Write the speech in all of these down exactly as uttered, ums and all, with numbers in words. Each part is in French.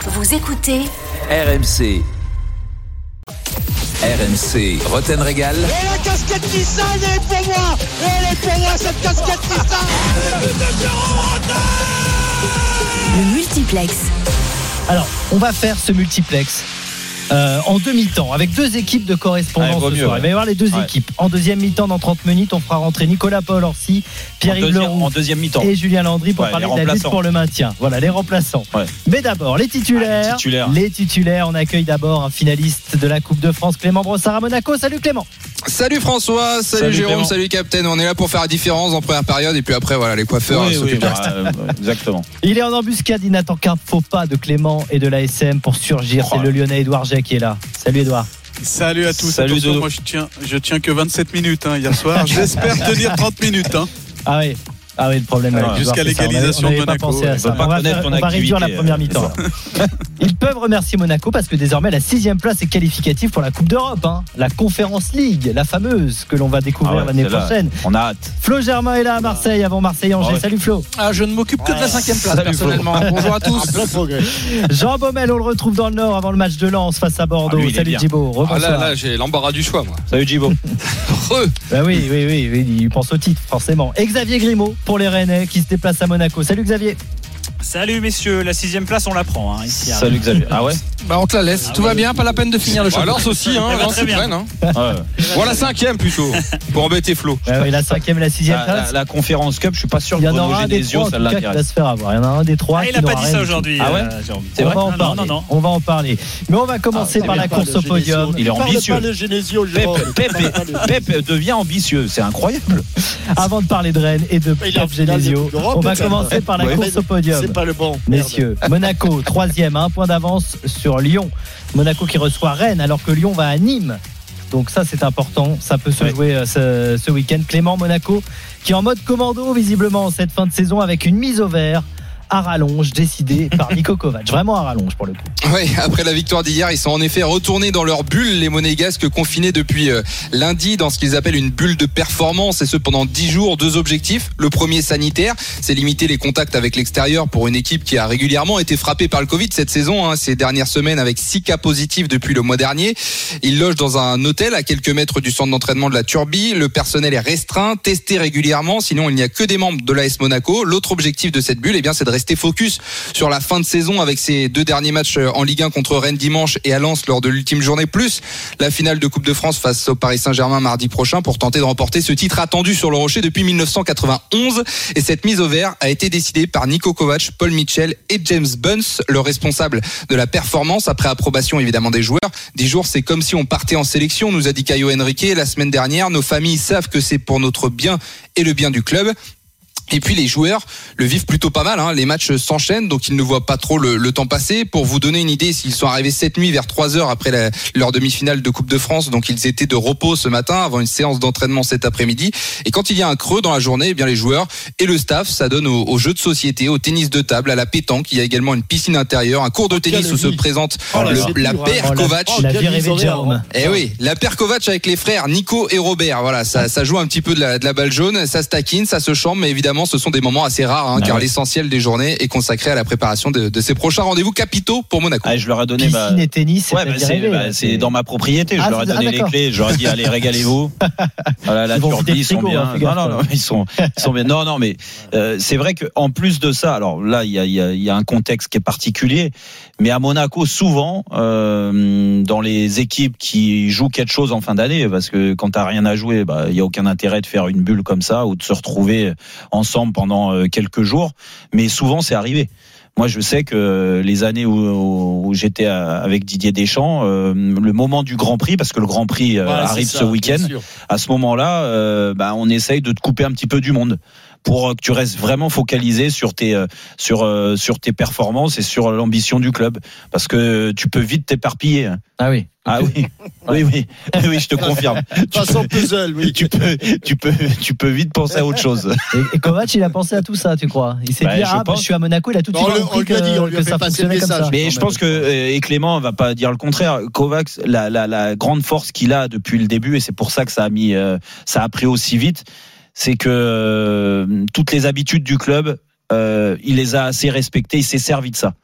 Vous écoutez R M C. R M C, Roten Régal. Et la casquette Nissan, elle est pour moi. Elle est pour moi, cette casquette Nissan. le multiplex. Alors, on va faire ce multiplex euh, en deux mi-temps, avec deux équipes de correspondance ouais, ce mieux, soir. ouais. Il va y avoir les deux ouais. équipes. En deuxième mi-temps, dans trente minutes, on fera rentrer Nicolas Paul-Orsi, Pierre-Yves Leroux en deuxième mi-temps. et Julien Landry pour ouais, parler de la lutte pour le maintien. Voilà, les remplaçants. Ouais. Mais d'abord, les titulaires. Ah, les titulaires. Les titulaires. On accueille d'abord un finaliste de la Coupe de France, Clément Brossard à Monaco. Salut Clément. Salut François, salut, Salut Jérôme, Clément. salut Captain. On est là pour faire la différence en première période et puis après voilà les coiffeurs Oui, s'occupent oui, du reste. bah, euh, exactement. Il est en embuscade. Il n'attend qu'un faux pas de Clément et de l'A S M pour surgir. Oh. C'est le Lyonnais Édouard Jay qui est là. Salut Édouard. Salut à tous. Salut Attention, Dodo. moi je tiens, je tiens que vingt-sept minutes hein, hier soir. J'espère tenir trente minutes. Hein. Ah oui. Ah oui, le problème avec Ouais, Édouard, jusqu'à c'est ça. l'égalisation On n'avait de pas Monaco, pensé à ouais. ça. On peut pas On va, connaître faire- ton on va réduire la activité, première euh, mi-temps. Ils peuvent remercier Monaco parce que désormais la sixième place est qualificative pour la Coupe d'Europe, hein. La Conference League, la fameuse que l'on va découvrir Ah ouais, l'année c'est là. prochaine. On a hâte. Flo Germain est là à Marseille avant Marseille-Angers. Ah ouais. Salut Flo. Ah, je ne m'occupe que de la cinquième place, Salut, Flo. personnellement. Bonjour à tous. Plein progrès. Jean Baumel, on le retrouve dans le Nord avant le match de Lens face à Bordeaux. Ah, lui, il est Salut bien. Djibo. Ah Rebonsoir. là là j'ai l'embarras du choix moi. Salut Djibo. Heureux. Bah oui, oui, oui, oui, il pense au titre, forcément. Et Xavier Grimaud pour les Rennais qui se déplacent à Monaco. Salut Xavier. Salut messieurs, la sixième place on la prend hein, ici. Salut Xavier. Ah ouais. Bah, on te la laisse. Tout va bien, pas la peine de finir le Bah, championnat. Lens aussi hein, Ça va Lens très ils bien. prennent, hein. Ouais. Voilà cinquième plutôt pour embêter Flo. Ah oui, la cinquième et la sixième La, place. la, la conférence Cup, je suis pas sûr Il y que en Bruno aura un des Genesio trois en ça tout cas qui va l'intéresse. se faire avoir. Il y en a un des trois Ah, qui il n'a pas n'aura dit rien ça du tout. aujourd'hui. Ah ouais euh, Jérôme. C'est On vrai va en Non, parler. non, non. On va en parler. Mais on va commencer Ah, par c'est la bien, course au podium. Il est ambitieux. Parle pas de Genesio, Pep, Jérôme. Pep, Pep, Pep devient ambitieux, c'est incroyable. Avant de parler de Rennes et de Il est en Pep finale de Genesio, Coupe d'Europe, on va peut-être. commencer par la Ouais. course au podium. C'est pas le bon. Messieurs, Monaco, troisième, à un point d'avance sur Lyon. Monaco qui reçoit Rennes alors que Lyon va à Nîmes. Donc ça c'est important, ça peut se Ouais. jouer euh, ce, ce week-end. Clément, Monaco qui est en mode commando visiblement en cette fin de saison avec une mise au vert à rallonge décidée par Niko Kovac. Vraiment à rallonge pour le coup. Oui, après la victoire d'hier, ils sont en effet retournés dans leur bulle, les Monégasques confinés depuis euh, lundi dans ce qu'ils appellent une bulle de performance, et ce pendant dix jours. Deux objectifs. Le premier sanitaire, c'est limiter les contacts avec l'extérieur pour une équipe qui a régulièrement été frappée par le Covid cette saison, hein, ces dernières semaines avec six cas positifs depuis le mois dernier. Ils logent dans un hôtel à quelques mètres du centre d'entraînement de la Turbie. Le personnel est restreint, testé régulièrement, sinon il n'y a que des membres de l'A S Monaco. L'autre objectif de cette bulle, eh bien, c'est de rester focus sur la fin de saison avec ces deux derniers matchs en Ligue un contre Rennes dimanche et à Lens lors de l'ultime journée, plus la finale de Coupe de France face au Paris Saint-Germain mardi prochain pour tenter de remporter ce titre attendu sur le Rocher depuis dix-neuf cent quatre-vingt-onze. Et cette mise au vert a été décidée par Niko Kovac, Paul Mitchell et James Bunce, le responsable de la performance, après approbation évidemment des joueurs. Dix jours, c'est comme si on partait en sélection, nous a dit Caio Henrique la semaine dernière. Nos familles savent que c'est pour notre bien et le bien du club. Et puis les joueurs le vivent plutôt pas mal, hein. Les matchs s'enchaînent, donc ils ne voient pas trop le, le temps passer. Pour vous donner une idée, s'ils sont arrivés cette nuit vers trois heures après la, leur demi-finale de Coupe de France, donc ils étaient de repos ce matin avant une séance d'entraînement cet après-midi. Et quand il y a un creux dans la journée, eh bien les joueurs et le staff s'adonnent aux, aux jeux de société, au tennis de table, à la pétanque. Il y a également une piscine intérieure, un cours de tennis où se présente Oh là, le- c'est la dur, hein. paire Oh, la- Kovac. la quelle vie rêvée mise de au vert, Jérôme. hein. Eh oui, la paire Kovac avec les frères Nico et Robert. Voilà, ça, ça joue un petit peu de la, de la balle jaune, ça se taquine, ça se chambre, mais évidemment, ce sont des moments assez rares, hein, Ah car ouais. l'essentiel des journées est consacré à la préparation de, de ces prochains rendez-vous capitaux pour Monaco. Ah, je leur ai donné Piscine ma. et tennis, c'est Ouais, la bah, vie c'est, rêvée, bah, là. c'est dans ma propriété. Je Ah, leur ai c'est- donné ah, les d'accord. clés. Je leur ai dit allez régalez-vous. Voilà, la Ils vont Turbie, vider le ils sont frigo, bien. hein, fais Non, gaffe. non, non, ils sont, ils sont bien. Non, non, mais euh, c'est vrai que en plus de ça, alors là, il y a, il y a, il y a un contexte qui est particulier. Mais à Monaco, souvent, euh, dans les équipes qui jouent quelque chose en fin d'année, parce que quand t'as rien à jouer, bah, il y a aucun intérêt de faire une bulle comme ça ou de se retrouver ensemble pendant euh, quelques jours. Mais souvent, c'est arrivé. Moi, je sais que les années où, où j'étais avec Didier Deschamps, euh, le moment du Grand Prix, parce que le Grand Prix euh, Voilà, arrive c'est ça, ce week-end, bien sûr. à ce moment-là, euh, bah, on essaye de te couper un petit peu du monde pour que tu restes vraiment focalisé sur tes euh, sur euh, sur tes performances et sur l'ambition du club, parce que tu peux vite t'éparpiller. Ah oui. Ah oui, oui, oui, oui, je te confirme. Tu Façon peux, puzzle, oui. tu peux, tu peux, tu peux vite penser à autre chose. Et, et Kovac, il a pensé à tout ça, tu crois? Il s'est Bah, dit, je ah, bah, pense. je suis à Monaco, il a tout de On suite le- on compris lui a dit, on que, lui a que fait ça passer le fonctionnait comme message. ça. Mais je pense que euh, et Clément va pas dire le contraire. Kovac, la, la, la grande force qu'il a depuis le début, et c'est pour ça que ça a mis, euh, ça a pris aussi vite, c'est que euh, toutes les habitudes du club, euh, il les a assez respectées, il s'est servi de ça.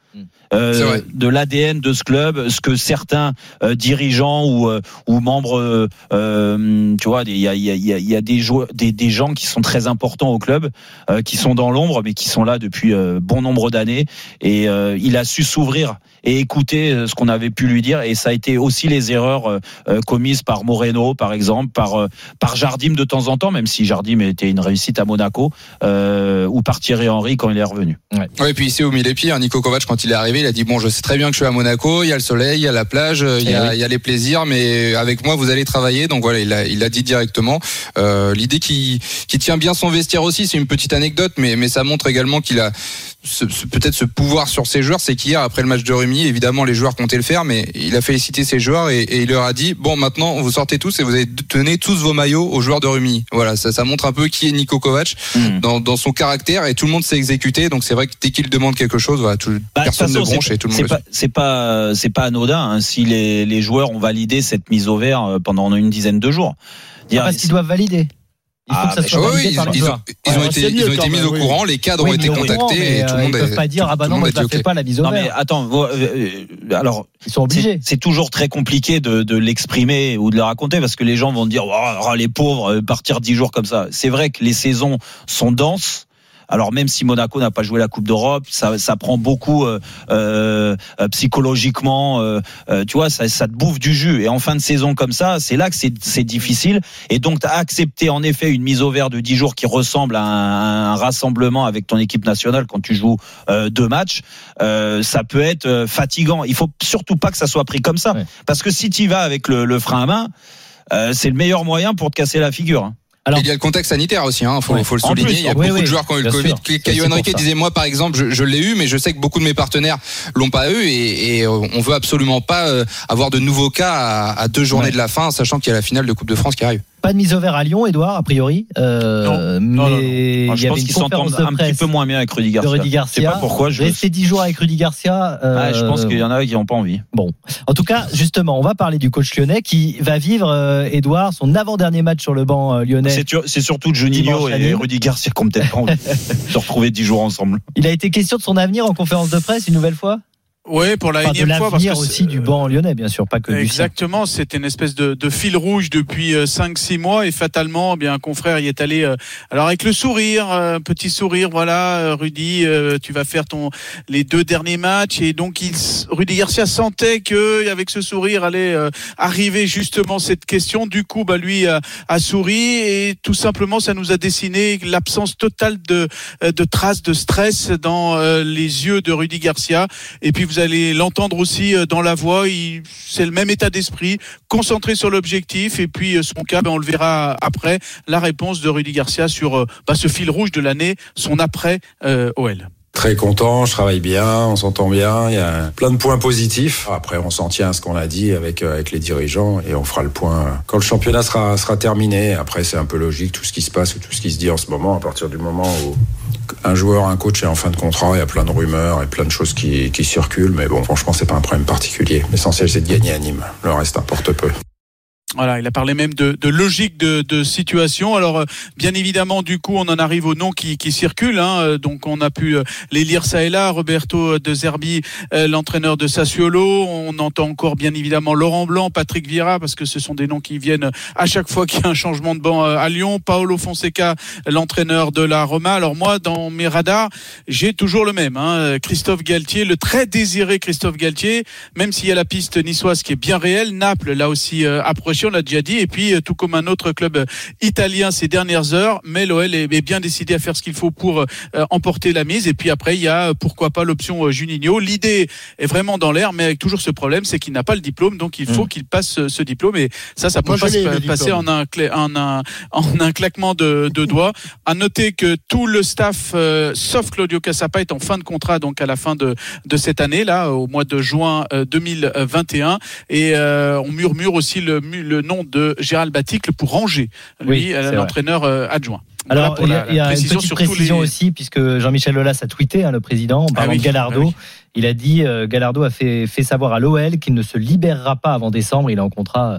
euh, de l'A D N de ce club, ce que certains euh, dirigeants ou euh, ou membres, euh, tu vois, il y a il y a il y a des joueurs, des des gens qui sont très importants au club, euh, qui sont dans l'ombre, mais qui sont là depuis euh, bon nombre d'années. Et euh, il a su s'ouvrir et écouter ce qu'on avait pu lui dire. Et ça a été aussi les erreurs euh, commises par Moreno, par exemple, par euh, par Jardim de temps en temps, même si Jardim était une réussite à Monaco, euh, ou par Thierry Henry quand il est revenu. Ouais. Ouais, et puis il s'est omis les pieds. Hein. Nico Kovac, quand il est arrivé, il a dit bon, je sais très bien que je suis à Monaco, il y a le soleil, il y a la plage, il y a, oui. il y a les plaisirs, mais avec moi vous allez travailler. Donc voilà, il a il a dit directement. Euh, l'idée qui qui tient bien son vestiaire aussi, c'est une petite anecdote, mais mais ça montre également qu'il a ce, ce, peut-être ce pouvoir sur ses joueurs. C'est qu'hier, après le match de Rumi, évidemment les joueurs comptaient le faire, mais il a félicité ses joueurs et, et il leur a dit bon, maintenant vous sortez tous et vous allez donner tous vos maillots aux joueurs de Rumi. Voilà, ça, ça montre un peu qui est Nico Kovac mmh. dans, dans son caractère, et tout le monde s'est exécuté. Donc c'est vrai que dès qu'il demande quelque chose, voilà, tout, bah, personne ne bronche et tout le monde. C'est pas, c'est pas, c'est pas anodin hein, si les, les joueurs ont validé cette mise au vert pendant une dizaine de jours. Dire, parce qu'ils doivent valider. Il faut ah, que ça soit oui, ils, ils, ont, ils ont été, ils ont été mis au oui. courant, les cadres oui, ont été contactés. Courant, et tout le monde ils ne peuvent pas dire ah bah non, moi je ne fais pas la mise au vert. Non mais attends, euh, alors ils sont obligés. C'est, c'est toujours très compliqué de, de l'exprimer ou de le raconter parce que les gens vont dire oh, les pauvres partir dix jours comme ça. C'est vrai que les saisons sont denses. Alors même si Monaco n'a pas joué la Coupe d'Europe, ça, ça prend beaucoup euh, euh, psychologiquement. Euh, euh, tu vois, ça, ça te bouffe du jus. Et en fin de saison comme ça, c'est là que c'est, c'est difficile. Et donc, t'as accepté en effet une mise au vert de dix jours qui ressemble à un, un rassemblement avec ton équipe nationale quand tu joues euh, deux matchs. Euh, ça peut être euh, fatigant. Il faut surtout pas que ça soit pris comme ça, ouais. Parce que si tu y vas avec le, le frein à main, euh, c'est le meilleur moyen pour te casser la figure. Hein. Alors, il y a le contexte sanitaire aussi, hein. Faut, ouais. faut le souligner. Plus, il y a oui, beaucoup oui, de joueurs qui ont eu le Covid. Caio Henrique disait, moi, par exemple, je, je l'ai eu, mais je sais que beaucoup de mes partenaires l'ont pas eu, et, et on veut absolument pas avoir de nouveaux cas à, à deux journées ouais. de la fin, sachant qu'il y a la finale de Coupe de France qui arrive. Pas de mise au vert à Lyon, Edouard, a priori. Euh, non. Mais non, non, non. Moi, je pense qu'ils s'entendent un petit peu moins bien avec Rudy Garcia. Rudy Garcia. Je sais pas pourquoi. Je Rester dix jours avec Rudy Garcia. Euh, ah, je pense qu'il y en a qui n'ont pas envie. Bon. En tout cas, justement, on va parler du coach lyonnais qui va vivre, euh, Edouard, son avant-dernier match sur le banc euh, lyonnais. C'est, c'est surtout Juninho et Rudy Garcia qui ont peut-être pas envie de se retrouver dix jours ensemble. Il a été question de son avenir en conférence de presse une nouvelle fois. Oui, pour la enfin, énième fois. Parce que aussi du banc lyonnais, bien sûr, pas que du exactement, c'était une espèce de, de fil rouge depuis cinq six mois, et fatalement, eh bien, un confrère y est allé, euh, alors avec le sourire, euh, petit sourire, voilà, Rudy, euh, tu vas faire ton, les deux derniers matchs, et donc il, Rudy Garcia sentait que, avec ce sourire, allait euh, arriver justement cette question. Du coup, bah, lui a, a souri, et tout simplement, ça nous a dessiné l'absence totale de, de traces de stress dans euh, les yeux de Rudy Garcia. Et puis, vous allez l'entendre aussi dans la voix, il, c'est le même état d'esprit, concentré sur l'objectif, et puis son cas, ben on le verra après, la réponse de Rudy Garcia sur bah, ce fil rouge de l'année, son après euh, O L. Très content, je travaille bien, on s'entend bien, il y a plein de points positifs. Après, on s'en tient à ce qu'on a dit avec avec les dirigeants, et on fera le point quand le championnat sera sera terminé. Après, c'est un peu logique tout ce qui se passe ou tout ce qui se dit en ce moment. À partir du moment où un joueur, un coach est en fin de contrat, il y a plein de rumeurs et plein de choses qui qui circulent, mais bon, franchement, c'est pas un problème particulier. L'essentiel, c'est de gagner à Nîmes. Le reste importe peu. Voilà, il a parlé même de, de logique de, de situation. Alors, bien évidemment, du coup, on en arrive aux noms qui, qui circulent. Hein. Donc, on a pu les lire ça et là. Roberto De Zerbi, euh, l'entraîneur de Sassuolo. On entend encore, bien évidemment, Laurent Blanc, Patrick Vieira, parce que ce sont des noms qui viennent à chaque fois qu'il y a un changement de banc à Lyon. Paolo Fonseca, l'entraîneur de la Roma. Alors, moi, dans mes radars, j'ai toujours le même. Hein. Christophe Galtier, le très désiré Christophe Galtier, même s'il y a la piste niçoise qui est bien réelle. Naples, là aussi, euh, approché. On l'a déjà dit, et puis tout comme un autre club italien ces dernières heures, mais l'O L est bien décidé à faire ce qu'il faut pour euh, emporter la mise. Et puis après, il y a pourquoi pas l'option euh, Juninho. L'idée est vraiment dans l'air, mais avec toujours ce problème, c'est qu'il n'a pas le diplôme, donc il faut mmh. qu'il passe ce, ce diplôme, et ça, ça peut Moi, pas se passer en un, clé, en, un, en un claquement de, de doigts. À noter que tout le staff, euh, sauf Claudio Cassapa, est en fin de contrat, donc à la fin de, de cette année, là, au mois de juin euh, deux mille vingt et un, et euh, on murmure aussi le, le Le nom de Gérald Baticle pour Angers, lui, oui, l'entraîneur vrai. adjoint. Alors, voilà il y a, la, la il y a une petite précision les... aussi, puisque Jean-Michel Aulas a tweeté, hein, le président, en parlant ah oui, de Gallardo. Ah oui. Il a dit, euh, Gallardo a fait, fait savoir à l'O L qu'il ne se libérera pas avant décembre. Il est en contrat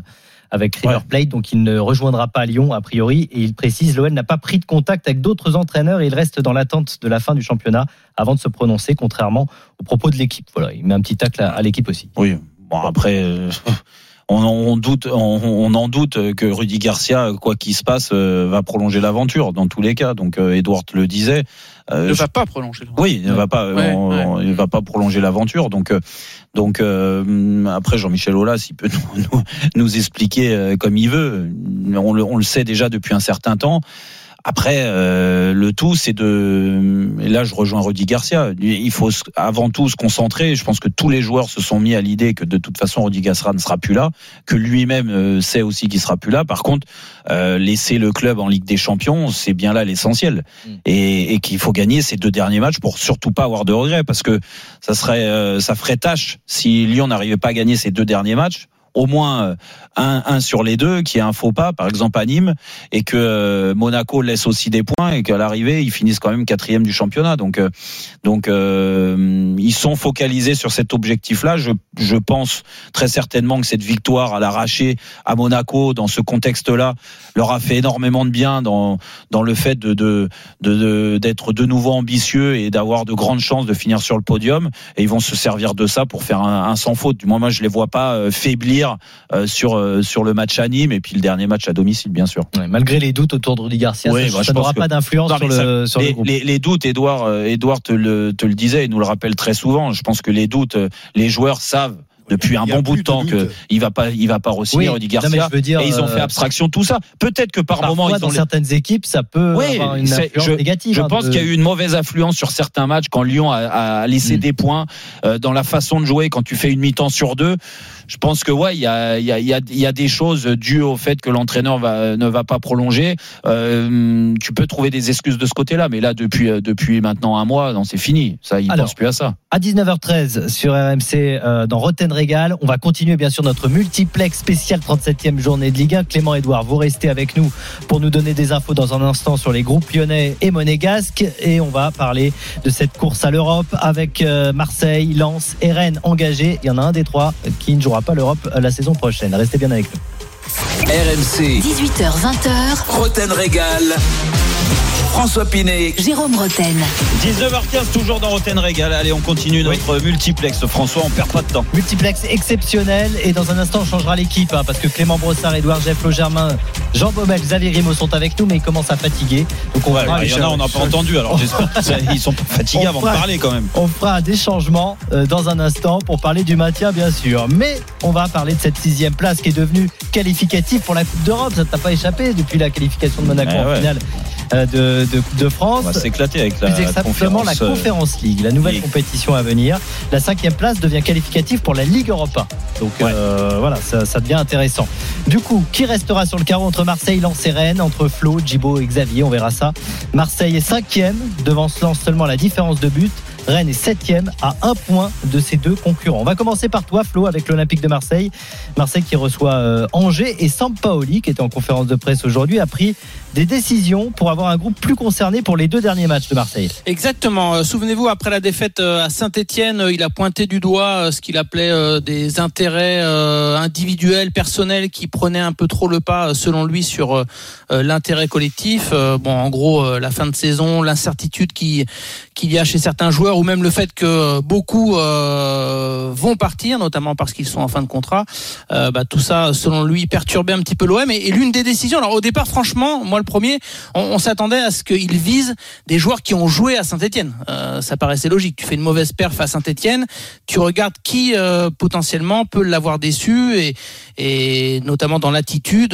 avec River Ouais. Plate, donc il ne rejoindra pas Lyon a priori. Et il précise, l'O L n'a pas pris de contact avec d'autres entraîneurs et il reste dans l'attente de la fin du championnat avant de se prononcer, contrairement aux propos de l'équipe. Voilà, il met un petit tacle à, à l'équipe aussi. Oui, bon après, euh, on, on doute, on, on en doute que Rudy Garcia, quoi qu'il se passe, euh, va prolonger l'aventure dans tous les cas. Donc euh, Edouard le disait. Il Euh, ne je- va pas prolonger. Oui, il ne va pas, Ouais, on- ouais. on- il va pas prolonger l'aventure. Donc, euh, donc euh, après Jean-Michel Aulas, il peut nous, nous, nous expliquer euh, comme il veut. On le, on le sait déjà depuis un certain temps. Après, euh, le tout, c'est de. Et là, je rejoins Rudy Garcia. Il faut se- avant tout se concentrer. Je pense que tous les joueurs se sont mis à l'idée que de toute façon, Rudy Garcia ne sera plus là, que lui-même euh, sait aussi qu'il sera plus là. Par contre, euh, laisser le club en Ligue des Champions, c'est bien là l'essentiel. Mm. Et, et qu'il faut gagner ces deux derniers matchs pour surtout pas avoir de regrets, parce que ça serait, euh, ça ferait tâche si Lyon n'arrivait pas à gagner ces deux derniers matchs. Au moins euh, un, un sur les deux, qui est un faux pas, par exemple à Nîmes, et que euh, Monaco laisse aussi des points, et qu'à l'arrivée ils finissent quand même quatrième du championnat. Donc, euh, donc euh, ils sont focalisés sur cet objectif-là. Je, je pense très certainement que cette victoire à l'arraché à Monaco, dans ce contexte-là, leur a fait énormément de bien dans dans le fait de de, de, de d'être de nouveau ambitieux et d'avoir de grandes chances de finir sur le podium. Et ils vont se servir de ça pour faire un, un sans faute. Du moins, moi, je les vois pas euh, faiblir euh, sur euh, sur le match à Nîmes et puis le dernier match à domicile, bien sûr. Ouais, malgré les doutes autour de Rudy Garcia, Oui, ça, bah, je ça n'aura pense que- pas d'influence Non, sur mais le, ça- sur les, le groupe. les, les doutes, Edouard, euh, Edouard te le, te le disait et nous le rappelle très souvent. Je pense que les doutes, euh, les joueurs savent depuis un Il y a bon bout plus de temps de que doute. il va pas, il va pas re-signer Oui, Rudy non, mais Garcia. je veux dire, et ils ont euh, fait abstraction de tout ça. Peut-être que par Parfois, moment ils dans ont les- certaines équipes, ça peut Oui, avoir une c'est- influence je, négative. je hein, pense de- qu'il y a eu une mauvaise influence sur certains matchs quand Lyon a, a laissé Mm. des points euh, dans la façon de jouer. Quand tu fais une mi-temps sur deux, je pense que ouais, il y a, il y a, il y a, il y a des choses dues au fait que l'entraîneur va, ne va pas prolonger. Euh, tu peux trouver des excuses de ce côté-là, mais là depuis depuis maintenant un mois, non, c'est fini. Ça, il Alors, pense plus à ça. À dix-neuf heures treize sur R M C euh, dans Rotten Régal. On va continuer bien sûr notre multiplex spécial trente-septième journée de Ligue un. Clément Edouard, vous restez avec nous pour nous donner des infos dans un instant sur les groupes lyonnais et monégasques. Et on va parler de cette course à l'Europe avec euh, Marseille, Lens et Rennes engagés. Il y en a un des trois qui ne jouera pas l'Europe euh, la saison prochaine. Restez bien avec nous. R M C, dix-huit heures vingt, Roten Régal, François Pinet. Jérôme Roten. dix-neuf heures quinze, toujours dans Roten Régal. Allez, on continue notre multiplex. François, on perd pas de temps. Multiplex exceptionnel et dans un instant on changera l'équipe hein, parce que Clément Brossard, Édouard Gefflo Germain, Jean Baumel, Xavier Grimaud sont avec nous mais ils commencent à fatiguer. Donc on Ouais, fera, il y en a, on n'a pas entendu. Alors j'espère qu'ils sont pas fatigués On avant fera- de parler quand même. on fera des changements euh, dans un instant pour parler du maintien bien sûr. Mais on va parler de cette sixième place qui est devenue qualificative pour la Coupe d'Europe. Ça ne t'a pas échappé depuis la qualification de Monaco Eh en ouais. finale euh, de, de Coupe de France. On va s'éclater avec la Plus exactement la conférence. euh, Conférence League, la nouvelle League. compétition à venir. La cinquième place devient qualificative pour la Ligue Europa. Donc Ouais. euh, voilà, ça, ça devient intéressant. Du coup, qui restera sur le carreau entre Marseille, Lens et Rennes, entre Flo, Djibo et Xavier, on verra ça. Marseille est cinquième, devant Lens seulement la différence de but. Rennes est septième à un point de ces deux concurrents. On va commencer par toi, Flo, avec l'Olympique de Marseille. Marseille qui reçoit euh, Angers et Sampaoli, qui était en conférence de presse aujourd'hui, a pris des décisions pour avoir un groupe plus concerné pour les deux derniers matchs de Marseille. Exactement. Euh, Souvenez-vous, après la défaite euh, à Saint-Etienne, euh, il a pointé du doigt euh, ce qu'il appelait euh, des intérêts euh, individuels, personnels, qui prenaient un peu trop le pas, euh, selon lui, sur euh, euh, l'intérêt collectif. Euh, bon, en gros, euh, la fin de saison, l'incertitude qui, qu'il y a chez certains joueurs, ou même le fait que beaucoup euh, vont partir, notamment parce qu'ils sont en fin de contrat. Euh, bah, tout ça, selon lui, perturbait un petit peu l'O M. Et, et l'une des décisions, alors au départ, franchement, moi le premier, on, on s'attendait à ce qu'il vise des joueurs qui ont joué à Saint-Etienne. Euh, ça paraissait logique. Tu fais une mauvaise perf à Saint-Etienne, tu regardes qui euh, potentiellement peut l'avoir déçu et, et notamment dans l'attitude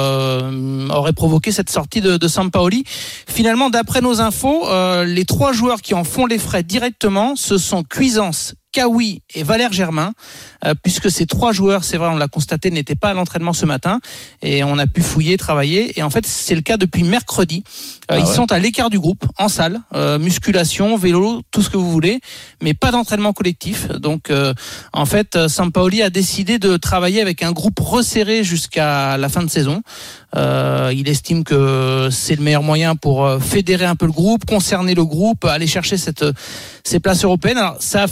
euh, aurait provoqué cette sortie de, de Sampaoli. Finalement, d'après nos infos, euh, les trois joueurs qui en font les frais directement, ce sont Cuisance, Kawi et Valère Germain, euh, puisque ces trois joueurs, c'est vrai, on l'a constaté, n'étaient pas à l'entraînement ce matin, et on a pu fouiller, travailler, et en fait c'est le cas depuis mercredi. Euh, Ah ils ouais. sont à l'écart du groupe, en salle, euh, musculation, vélo, tout ce que vous voulez, mais pas d'entraînement collectif. Donc euh, en fait, euh, Sampaoli a décidé de travailler avec un groupe resserré jusqu'à la fin de saison. Euh, il estime que c'est le meilleur moyen pour euh, fédérer un peu le groupe, concerner le groupe, aller chercher cette, ces places européennes. Alors ça a fait grincer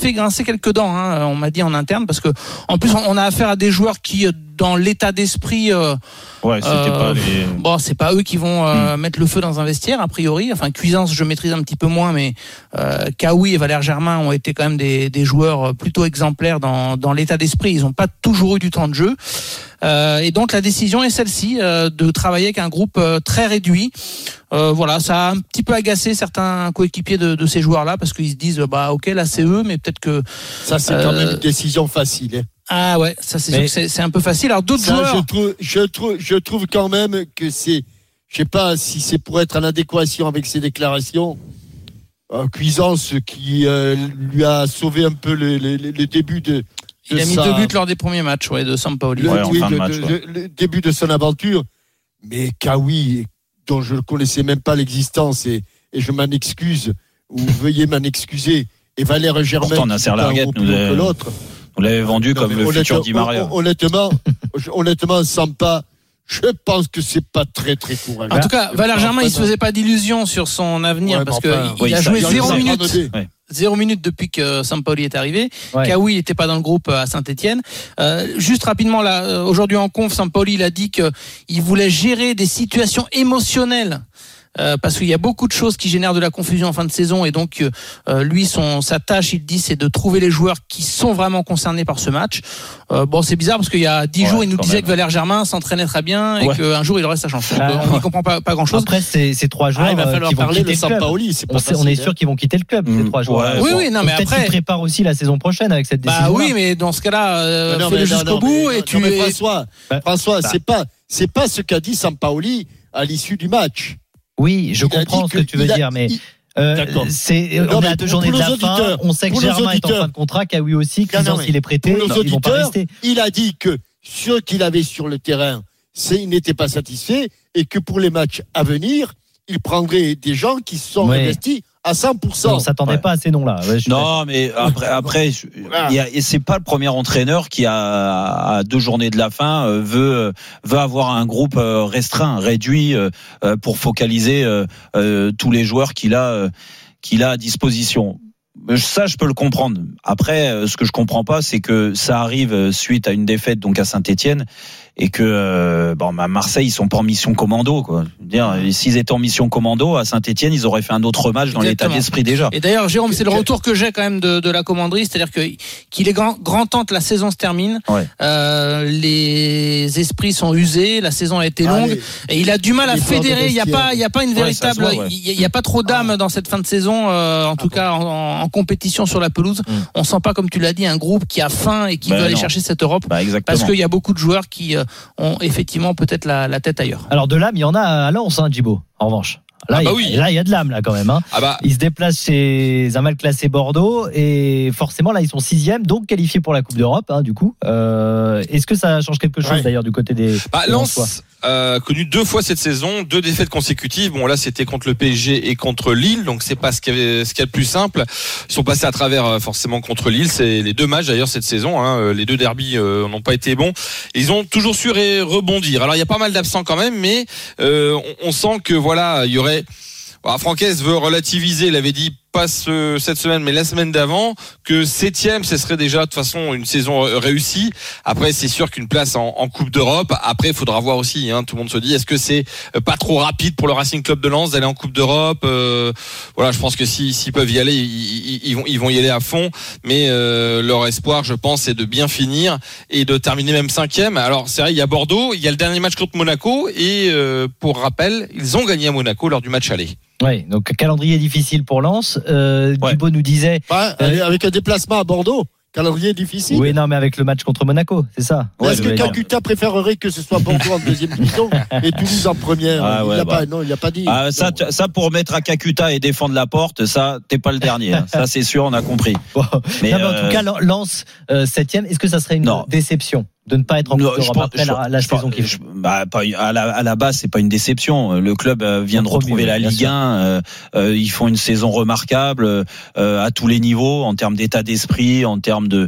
quelques dents, hein, on m'a dit en interne, parce que en plus on a affaire à des joueurs qui, dans l'état d'esprit, euh, ouais, c'était euh, pas les... bon, c'est pas eux qui vont euh, mm. mettre le feu dans un vestiaire a priori. Enfin, Cuisance, je maîtrise un petit peu moins, mais euh, Kaoui et Valère Germain ont été quand même des, des joueurs plutôt exemplaires dans, dans l'état d'esprit. Ils n'ont pas toujours eu du temps de jeu. Euh, et donc la décision est celle-ci, euh, de travailler avec un groupe euh, très réduit. Euh, voilà, ça a un petit peu agacé certains coéquipiers de, de ces joueurs-là, parce qu'ils se disent bah ok, là c'est eux, mais peut-être que ça c'est euh, quand même une décision facile. Hein. Ah ouais, ça c'est mais... sûr que c'est, c'est un peu facile. Alors d'autres ça, joueurs, je trouve, je trouve, je trouve quand même que c'est, je sais pas si c'est pour être en adéquation avec ses déclarations. Euh, Cuisance qui euh, lui a sauvé un peu le, le, le début de. Il de a mis sa... deux buts lors des premiers matchs, ouais, de Sampaoli. Le, ouais, oui, en fin de de, match, de, ouais. le, le début de son aventure. Mais Kaoui, dont je ne connaissais même pas l'existence, et, et je m'en excuse, ou veuillez m'en excuser, et Valère Germain, pourtant Nasser Larguette nous, que l'autre. nous l'avait vendu non, comme le futur Di Maria. Honnêtement, honnêtement, sans pas. Je pense que c'est pas très très courageux. En tout cas, Valère Germain, il se faisait pas d'illusions sur son avenir, ouais, parce que enfin, il, oui, il a joué zéro minute. Ouais. Zéro minute depuis que Sampaoli est arrivé. Ouais. Kaoui n'était pas dans le groupe à Saint-Etienne. Euh, juste rapidement, là, aujourd'hui en conf, Sampaoli il a dit qu'il voulait gérer des situations émotionnelles. Euh, parce qu'il y a beaucoup de choses qui génèrent de la confusion en fin de saison, et donc euh, lui son sa tâche, il dit, c'est de trouver les joueurs qui sont vraiment concernés par ce match. Euh, bon, c'est bizarre parce qu'il y a dix ouais, jours il nous disait même. que Valère Germain s'entraînait très bien et ouais. qu'un jour il aurait sa chance. Ah, on n'y comprend pas, pas grand chose. Après ces, ces trois joueurs, ah, il va falloir qui vont parler quitter de Sampaoli. C'est pas on, facile, on est hein. sûr qu'ils vont quitter le club, mmh. ces trois joueurs. Ouais, oui, oui, non, mais peut-être après qu'ils préparent aussi la saison prochaine avec cette décision. Bah oui, mais dans ce cas-là, euh, non, fais-le jusqu'au non, bout mais, et tu. Non, mais François, bah, François, bah. c'est pas, c'est pas ce qu'a dit Sampaoli à l'issue du match. Oui, je il comprends ce que, que tu veux a, dire, mais il, euh, c'est, on est à deux journées de la fin. On sait que Germain est en fin de contrat, Kaoui aussi, Cuisance il est prêté, pour nos non, ils vont pas rester. Il a dit que ce qu'il avait sur le terrain, c'est, il n'était pas satisfait, et que pour les matchs à venir, il prendrait des gens qui se sont ouais. investis à cent pour cent. On s'attendait ouais. pas à ces noms-là. Ouais, non, mais après, après, voilà. y a, et c'est pas le premier entraîneur qui a, à deux journées de la fin, euh, veut veut avoir un groupe euh, restreint, réduit, euh, pour focaliser euh, euh, tous les joueurs qu'il a euh, qu'il a à disposition. Ça, je peux le comprendre. Après, ce que je comprends pas, c'est que ça arrive suite à une défaite donc à Saint-Etienne, et que euh, bon, à Marseille, ils sont pas en mission commando, quoi. Je veux dire, s'ils étaient en mission commando à Saint-Etienne, ils auraient fait un autre match dans Exactement. l'état d'esprit déjà. Et d'ailleurs, Jérôme, c'est le retour que j'ai quand même de, de la commanderie, c'est-à-dire que qu'il est grand, grand temps que la saison se termine. Ouais. Euh, les esprits sont usés, la saison a été longue, ah, les, et il a du mal à fédérer. Il y a pas, il y a pas une véritable, il ouais, ouais. y, y a pas trop d'âme ah. dans cette fin de saison, euh, en ah, tout bon. cas en, en compétition sur la pelouse. Hum. On sent pas, comme tu l'as dit, un groupe qui a faim et qui bah veut non. aller chercher cette Europe. Bah, parce qu'il y a beaucoup de joueurs qui euh, ont effectivement peut-être la, la tête ailleurs. Alors de l'âme, il y en a à Lens, hein, Djibo, en revanche. Là, ah bah il, oui. là, il y a de l'âme là quand même. Hein. Ah bah. Ils se déplacent chez un mal classé Bordeaux, et forcément là ils sont sixième, donc qualifiés pour la Coupe d'Europe. Hein, du coup, euh, est-ce que ça change quelque chose ouais. d'ailleurs du côté des bah, Lens euh, connu deux fois cette saison, deux défaites consécutives. Bon là c'était contre le P S G et contre Lille, donc c'est pas ce qu'il y avait, ce qu'il y a de plus simple. Ils sont passés à travers euh, forcément contre Lille. C'est les deux matchs d'ailleurs cette saison. Hein, les deux derbys euh, n'ont pas été bons. Ils ont toujours su ré- rebondir. Alors il y a pas mal d'absents quand même, mais euh, on, on sent que voilà il y aurait. Bon, Franquès veut relativiser, il avait dit pas ce, cette semaine mais la semaine d'avant que septième ce serait déjà de toute façon une saison réussie. Après c'est sûr qu'une place en, en Coupe d'Europe, après il faudra voir aussi, hein, tout le monde se dit est-ce que c'est pas trop rapide pour le Racing Club de Lens d'aller en Coupe d'Europe. euh, voilà je pense que si, s'ils peuvent y aller ils, ils, ils, vont, ils vont y aller à fond, mais euh, leur espoir je pense c'est de bien finir et de terminer même cinquième. Alors c'est vrai il y a Bordeaux, il y a le dernier match contre Monaco et euh, pour rappel ils ont gagné à Monaco lors du match aller. Oui, donc calendrier difficile pour Lens. Euh, ouais. Djibo nous disait ouais, euh, avec un déplacement à Bordeaux, calendrier difficile. Oui, non, mais avec le match contre Monaco, c'est ça. Ouais, est-ce que Kakuta préférerait que ce soit Bordeaux en deuxième division et Toulouse en première? ah, ouais, il a bah. pas, non, il a pas dit. Ah, ça, t- ça pour mettre à Kakuta et défendre la porte, ça, t'es pas le dernier. Hein. Ça, c'est sûr, on a compris. Bon. Mais, non, mais euh... en tout cas, Lens euh, septième. Est-ce que ça serait une non. déception? de ne pas être en Coupe d'Europe pense- après la, la je saison pense- qui je- bah, pas, à, la, à la base, c'est pas une déception. Le club euh, vient de Premier, retrouver la bien Ligue sûr. un. Euh, euh, ils font une saison remarquable euh, à tous les niveaux, en termes d'état d'esprit, en termes de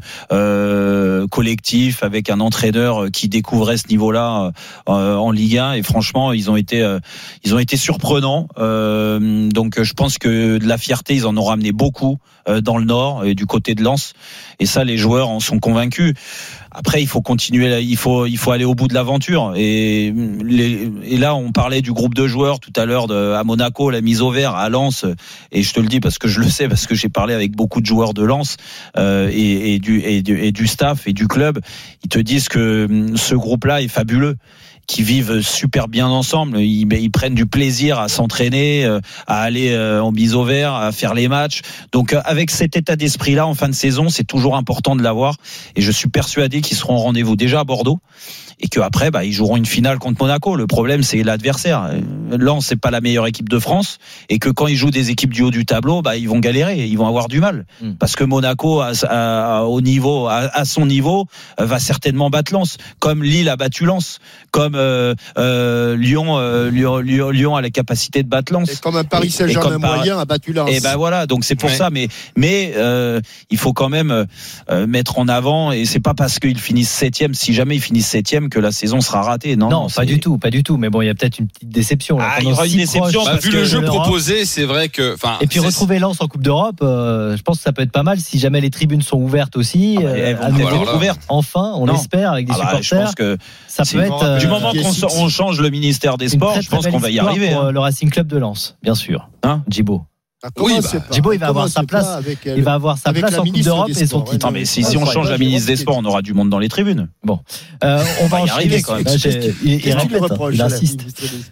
euh, collectif, avec un entraîneur qui découvrait ce niveau-là euh, en Ligue un. Et franchement, ils ont été, euh, ils ont été surprenants. Euh, donc, je pense que de la fierté, ils en ont ramené beaucoup euh, dans le Nord et du côté de Lens. Et ça, les joueurs en sont convaincus. Après, il faut continuer, il faut, il faut aller au bout de l'aventure. Et, les, et là, on parlait du groupe de joueurs tout à l'heure de, à Monaco, la mise au vert, à Lens. Et je te le dis parce que je le sais, parce que j'ai parlé avec beaucoup de joueurs de Lens euh, et, et, du, et, du, et du staff et du club. Ils te disent que ce groupe-là est fabuleux, qui vivent super bien ensemble. Ils, ils prennent du plaisir à s'entraîner, à aller en bise au vert, à faire les matchs. Donc avec cet état d'esprit-là en fin de saison, c'est toujours important de l'avoir. Et je suis persuadé qu'ils seront au rendez-vous déjà à Bordeaux. Et qu'après, bah, ils joueront une finale contre Monaco. Le problème, c'est l'adversaire. Lens, c'est pas la meilleure équipe de France. Et que quand ils jouent des équipes du haut du tableau, bah, ils vont galérer. Ils vont avoir du mal. Mm. Parce que Monaco, à, à, au niveau, à, à son niveau, va certainement battre Lens. Comme Lille a battu Lens. Comme euh, euh, Lyon, euh, Lyon, Lyon, Lyon a la capacité de battre Lens. Et comme un Paris Saint-Germain moyen a battu Lens. Et ben voilà. Donc c'est pour ouais. ça. Mais, mais euh, il faut quand même euh, mettre en avant. Et c'est pas parce qu'ils finissent septième, si jamais ils finissent septième, que la saison sera ratée. Non, non, pas du tout, pas du tout. Mais bon, il y a peut-être une petite déception. Là, ah, il y aura une déception. Bah, vu le jeu proposé, c'est vrai que. Et puis retrouver Lens en Coupe d'Europe, euh, je pense que ça peut être pas mal si jamais les tribunes sont ouvertes aussi. Ah bah, elles vont euh, être ouvertes. Enfin, on non. l'espère avec des ah bah, supporters. Je pense que ça peut être. Euh, du moment qu'on on change le ministère des Sports, très, je pense très qu'on va y arriver. Pour hein. le Racing Club de Lens, bien sûr. Hein, Djibo. Ah, oui, bah, Djibo, il va avoir sa place. Avec, euh, il va avoir sa place en Coupe d'Europe et son titre. Non, mais si, si on change la ministre des Sports, on aura du monde dans les tribunes. Bon, euh, on va y arriver quand même. Il il insiste.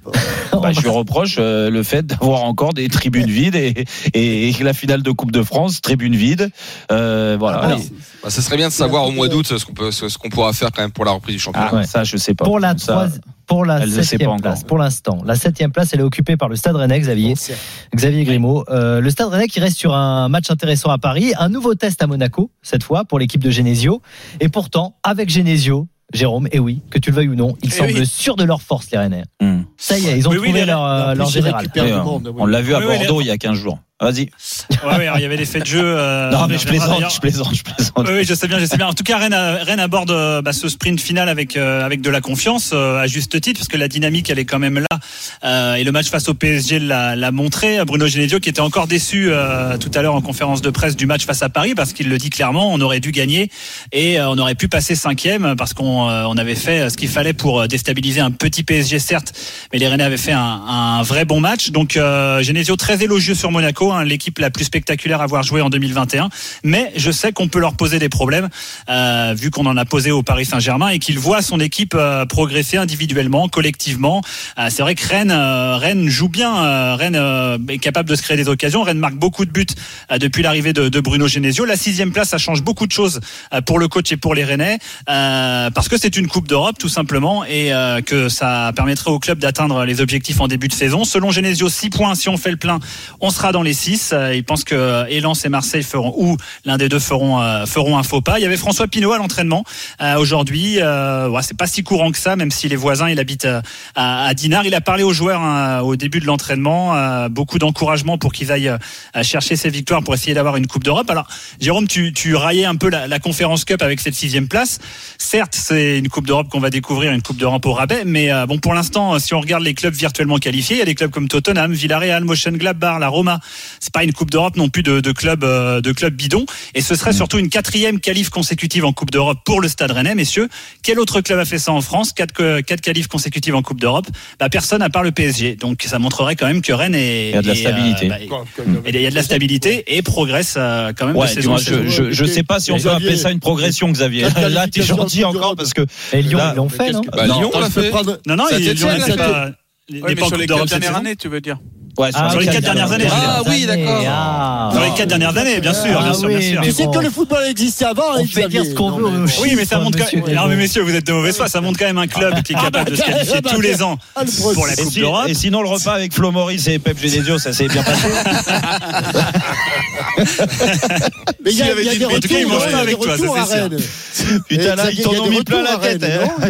Bah, je lui reproche euh, le fait d'avoir encore des tribunes vides et, et, et la finale de Coupe de France, tribune vide. Euh, voilà. Ah, bah, ça serait bien de savoir au mois d'août ce qu'on peut, ce qu'on pourra faire quand même pour la reprise du championnat. Ah, ouais. Ça, je sais pas. Pour la ça, troisième. Pour la septième place, pour l'instant. La septième place, elle est occupée par le Stade Rennais, Xavier. Xavier Grimaud. Euh, le Stade Rennais qui reste sur un match intéressant à Paris. Un nouveau test à Monaco, cette fois, pour l'équipe de Genesio. Et pourtant, avec Genesio, Jérôme, et oui, que tu le veuilles ou non, ils et semblent oui. sûrs de leur force, les Rennais. Mmh. Ça y est, ils ont oui, trouvé oui, leur, euh, leur général. Monde, on l'a vu à Bordeaux les... il y a quinze jours. Vas-y. Ouais, ouais, il y avait des faits de jeu. Euh, non, mais je plaisante, je plaisante, je plaisante. Oui, oui, je sais bien, je sais bien. En tout cas, Rennes, Rennes aborde bah, ce sprint final avec euh, avec de la confiance, euh, à juste titre, parce que la dynamique, elle est quand même là. Euh, et le match face au P S G l'a, l'a montré. Bruno Genesio, qui était encore déçu euh, tout à l'heure en conférence de presse du match face à Paris, parce qu'il le dit clairement, on aurait dû gagner et euh, on aurait pu passer cinquième, parce qu'on euh, on avait fait ce qu'il fallait pour déstabiliser un petit P S G, certes, mais les Rennais avaient fait un, un vrai bon match. Donc euh, Genesio très élogieux sur Monaco, hein, l'équipe la plus spectaculaire à avoir joué en deux mille vingt et un, mais je sais qu'on peut leur poser des problèmes euh, vu qu'on en a posé au Paris Saint-Germain et qu'il voit son équipe euh, progresser individuellement, collectivement. Euh, c'est vrai que Rennes, euh, Rennes joue bien, euh, Rennes euh, est capable de se créer des occasions, Rennes marque beaucoup de buts euh, depuis l'arrivée de, de Bruno Genesio. La sixième place, ça change beaucoup de choses euh, pour le coach et pour les Rennais euh, parce que c'est une Coupe d'Europe tout simplement et euh, que ça permettrait au club d'atteindre les objectifs en début de saison. Selon Genesio, six points, si on fait le plein, on sera dans les six. Il pense que Lens et Marseille feront, ou l'un des deux feront, euh, feront un faux pas. Il y avait François Pinault à l'entraînement euh, aujourd'hui. Euh, ouais, c'est pas si courant que ça, même si les voisins, il habite à, à Dinard. Il a parlé aux joueurs hein, au début de l'entraînement. Euh, beaucoup d'encouragement pour qu'ils aillent euh, chercher ces victoires pour essayer d'avoir une Coupe d'Europe. Alors, Jérôme, tu, tu raillais un peu la, la Conférence Cup avec cette sixième place. Certes, c'est une Coupe d'Europe qu'on va découvrir, une Coupe d'Europe au rabais, mais euh, bon, pour l'instant, si on regarde les clubs virtuellement qualifiés, il y a des clubs comme Tottenham, Villarreal, Mönchengladbach, la Roma. C'est pas une Coupe d'Europe non plus de, de clubs euh, de clubs bidons, et ce serait surtout une quatrième qualif consécutive en Coupe d'Europe pour le Stade Rennais, messieurs. Quel autre club a fait ça en France? Quatre, quatre qualifs consécutives en Coupe d'Europe. Bah, personne à part le P S G. Donc ça montrerait quand même que Rennes est, il y a de la stabilité. Euh, bah, et, il y a de la stabilité et progresse euh, quand même. Ouais, de saison. Je, je, je sais pas si on peut appeler ça une progression, Xavier. Là, t'es gentil encore parce que. Et Lyon, ils l'ont fait, non? Bah, Lyon l'a fait. Non, non, ils l'ont fait pas. Oui, mais sur les quatre dernières années, tu veux dire? Ouais, sur, ah, sur les quatre dernières années. Ah oui, d'accord. Ah, sur les quatre dernières années, bien sûr, ah, bien sûr, oui, bien sûr. Tu sais bon, que le football existait avant. On fait dire ce qu'on veut. Mais... Oui, mais ça montre quand même. Non, mais messieurs, vous êtes de mauvaise foi. Ça montre quand même un club qui est capable ah bah, de se qualifier ah bah, tous les ans ah, pour la Coupe si, d'Europe. Et sinon, le repas avec Flo Maurice et Pep Genesio, ça s'est bien passé. Mais il y a, y a des retours, en tout cas, ils mangent pas avec toi, ça c'est sûr. Putain, là, ils t'en ont mis plein la tête.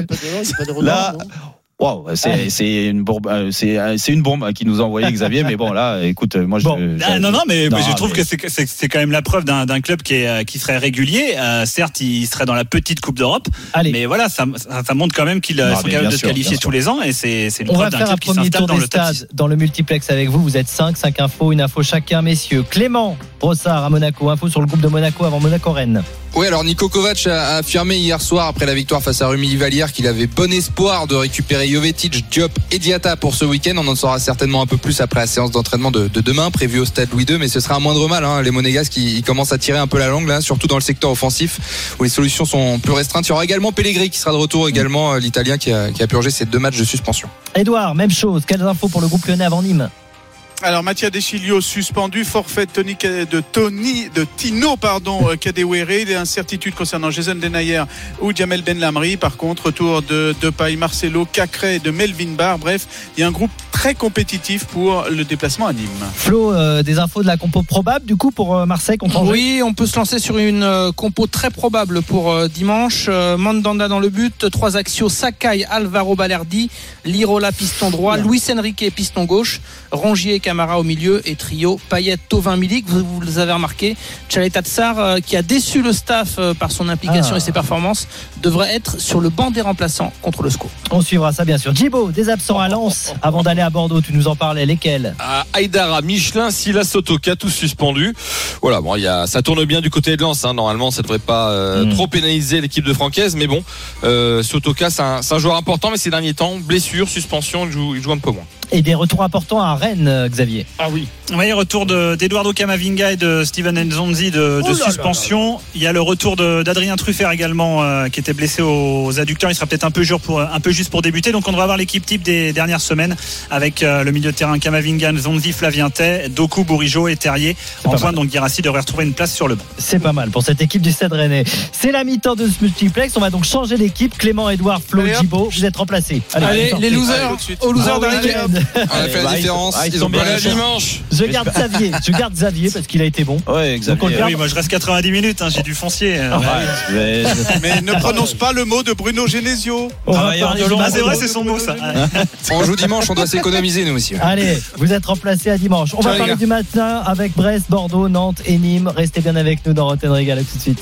Là, wow, c'est, c'est une bombe, c'est, c'est une bombe qui nous a envoyé Xavier, mais bon, là, écoute, moi, bon. je, je, ah, non, non, mais, non, mais je trouve mais... que c'est, c'est, c'est quand même la preuve d'un, d'un club qui est, qui serait régulier. Euh, certes, il serait dans la petite Coupe d'Europe. Allez. Mais voilà, ça, ça, ça montre quand même qu'ils non, sont capables de se qualifier tous les ans, et c'est, c'est une On preuve va d'un faire club un qui s'installe tour dans des le top stades six. dans le multiplex avec vous. Vous êtes cinq, cinq infos, une info chacun, messieurs. Clément Brossard à Monaco, info sur le groupe de Monaco avant Monaco-Rennes. Oui, alors Niko Kovac a affirmé hier soir après la victoire face à Rumi Vallière qu'il avait bon espoir de récupérer Jovetic, Diop et Diatta pour ce week-end. On en saura certainement un peu plus après la séance d'entraînement de, de demain prévue au stade Louis deux, mais ce sera un moindre mal. Hein. Les Monégasques qui commencent à tirer un peu la langue là, surtout dans le secteur offensif où les solutions sont plus restreintes. Il y aura également Pellegrini qui sera de retour, également l'Italien qui a, qui a purgé ses deux matchs de suspension. Edouard, même chose. Quelles infos pour le groupe lyonnais avant Nîmes? Alors Mattia Deschilio suspendu, forfait de Tony, de Tony de Tino pardon Kadewere, il y a incertitude concernant Jason Denayer ou Jamel Benlamri. Par contre, retour de Depay, Marcelo, Cacré et de Melvin Barr. Bref, il y a un groupe très compétitif pour le déplacement à Nîmes. Flo, euh, des infos de la compo probable du coup pour euh, Marseille contre Angers? Oui, on peut se lancer sur une euh, compo très probable pour euh, dimanche. Euh, Mandanda dans le but, trois axios, Sakai, Alvaro Balerdi, Lirola piston droit, ouais. Luis Enrique piston gauche, Rongier, Camara au milieu et trio Payet, Thauvin, Milik. Vous, vous les avez remarqué, Tchaleta Tsar euh, qui a déçu le staff euh, par son implication ah. et ses performances devrait être sur le banc des remplaçants contre le S C O. On suivra ça bien sûr. Djibo, des absents à Lens avant d'aller à Bordeaux, tu nous en parlais, lesquels? À Aïdara, Michelin, Silas, Sotoka, tous suspendus. Voilà, bon, il y a, ça tourne bien du côté de Lens. Hein. Normalement, ça ne devrait pas euh, mmh. trop pénaliser l'équipe de Francaise, mais bon, euh, Sotoka, c'est un, c'est un joueur important, mais ces derniers temps, blessure, suspension, il joue, il joue un peu moins. Et des retours importants à Rennes, Xavier. Ah oui. Oui, retour de, d'Eduardo Camavinga et de Steven Nzonzi de, de oh suspension. Là là. Il y a le retour de, d'Adrien Truffert également, euh, qui était blessé aux adducteurs. Il sera peut-être un peu, pour, un peu juste pour débuter. Donc on devrait avoir l'équipe type des dernières semaines avec euh, le milieu de terrain Camavinga, Nzonzi, Flavien Tay, Doku, Bourigeaud et Terrier en pointe. Donc Guirassy devrait retrouver une place sur le banc. C'est pas mal pour cette équipe du Stade Rennais. C'est la mi-temps de ce multiplex. On va donc changer d'équipe. Clément, Edouard, Flo, Djibo, vous êtes remplacés. Allez, Allez les losers, aux losers d'arriver. On a fait la différence. Ah, ils, ils sont ont bien pas dimanche. Je garde Xavier. Je garde Xavier parce qu'il a été bon. Ouais, Xavier. Oui, moi je reste quatre-vingt-dix minutes. Hein, j'ai du foncier. Ouais, mais... mais ne prononce pas le mot de Bruno Genesio. Travailleur de long. Ah, c'est vrai, c'est son mot ça. On joue dimanche, on doit s'économiser nous aussi. Allez, vous êtes remplacés à dimanche. On va parler du matin avec Brest, Bordeaux, Nantes et Nîmes. Restez bien avec nous dans Roten Régal. À tout de suite.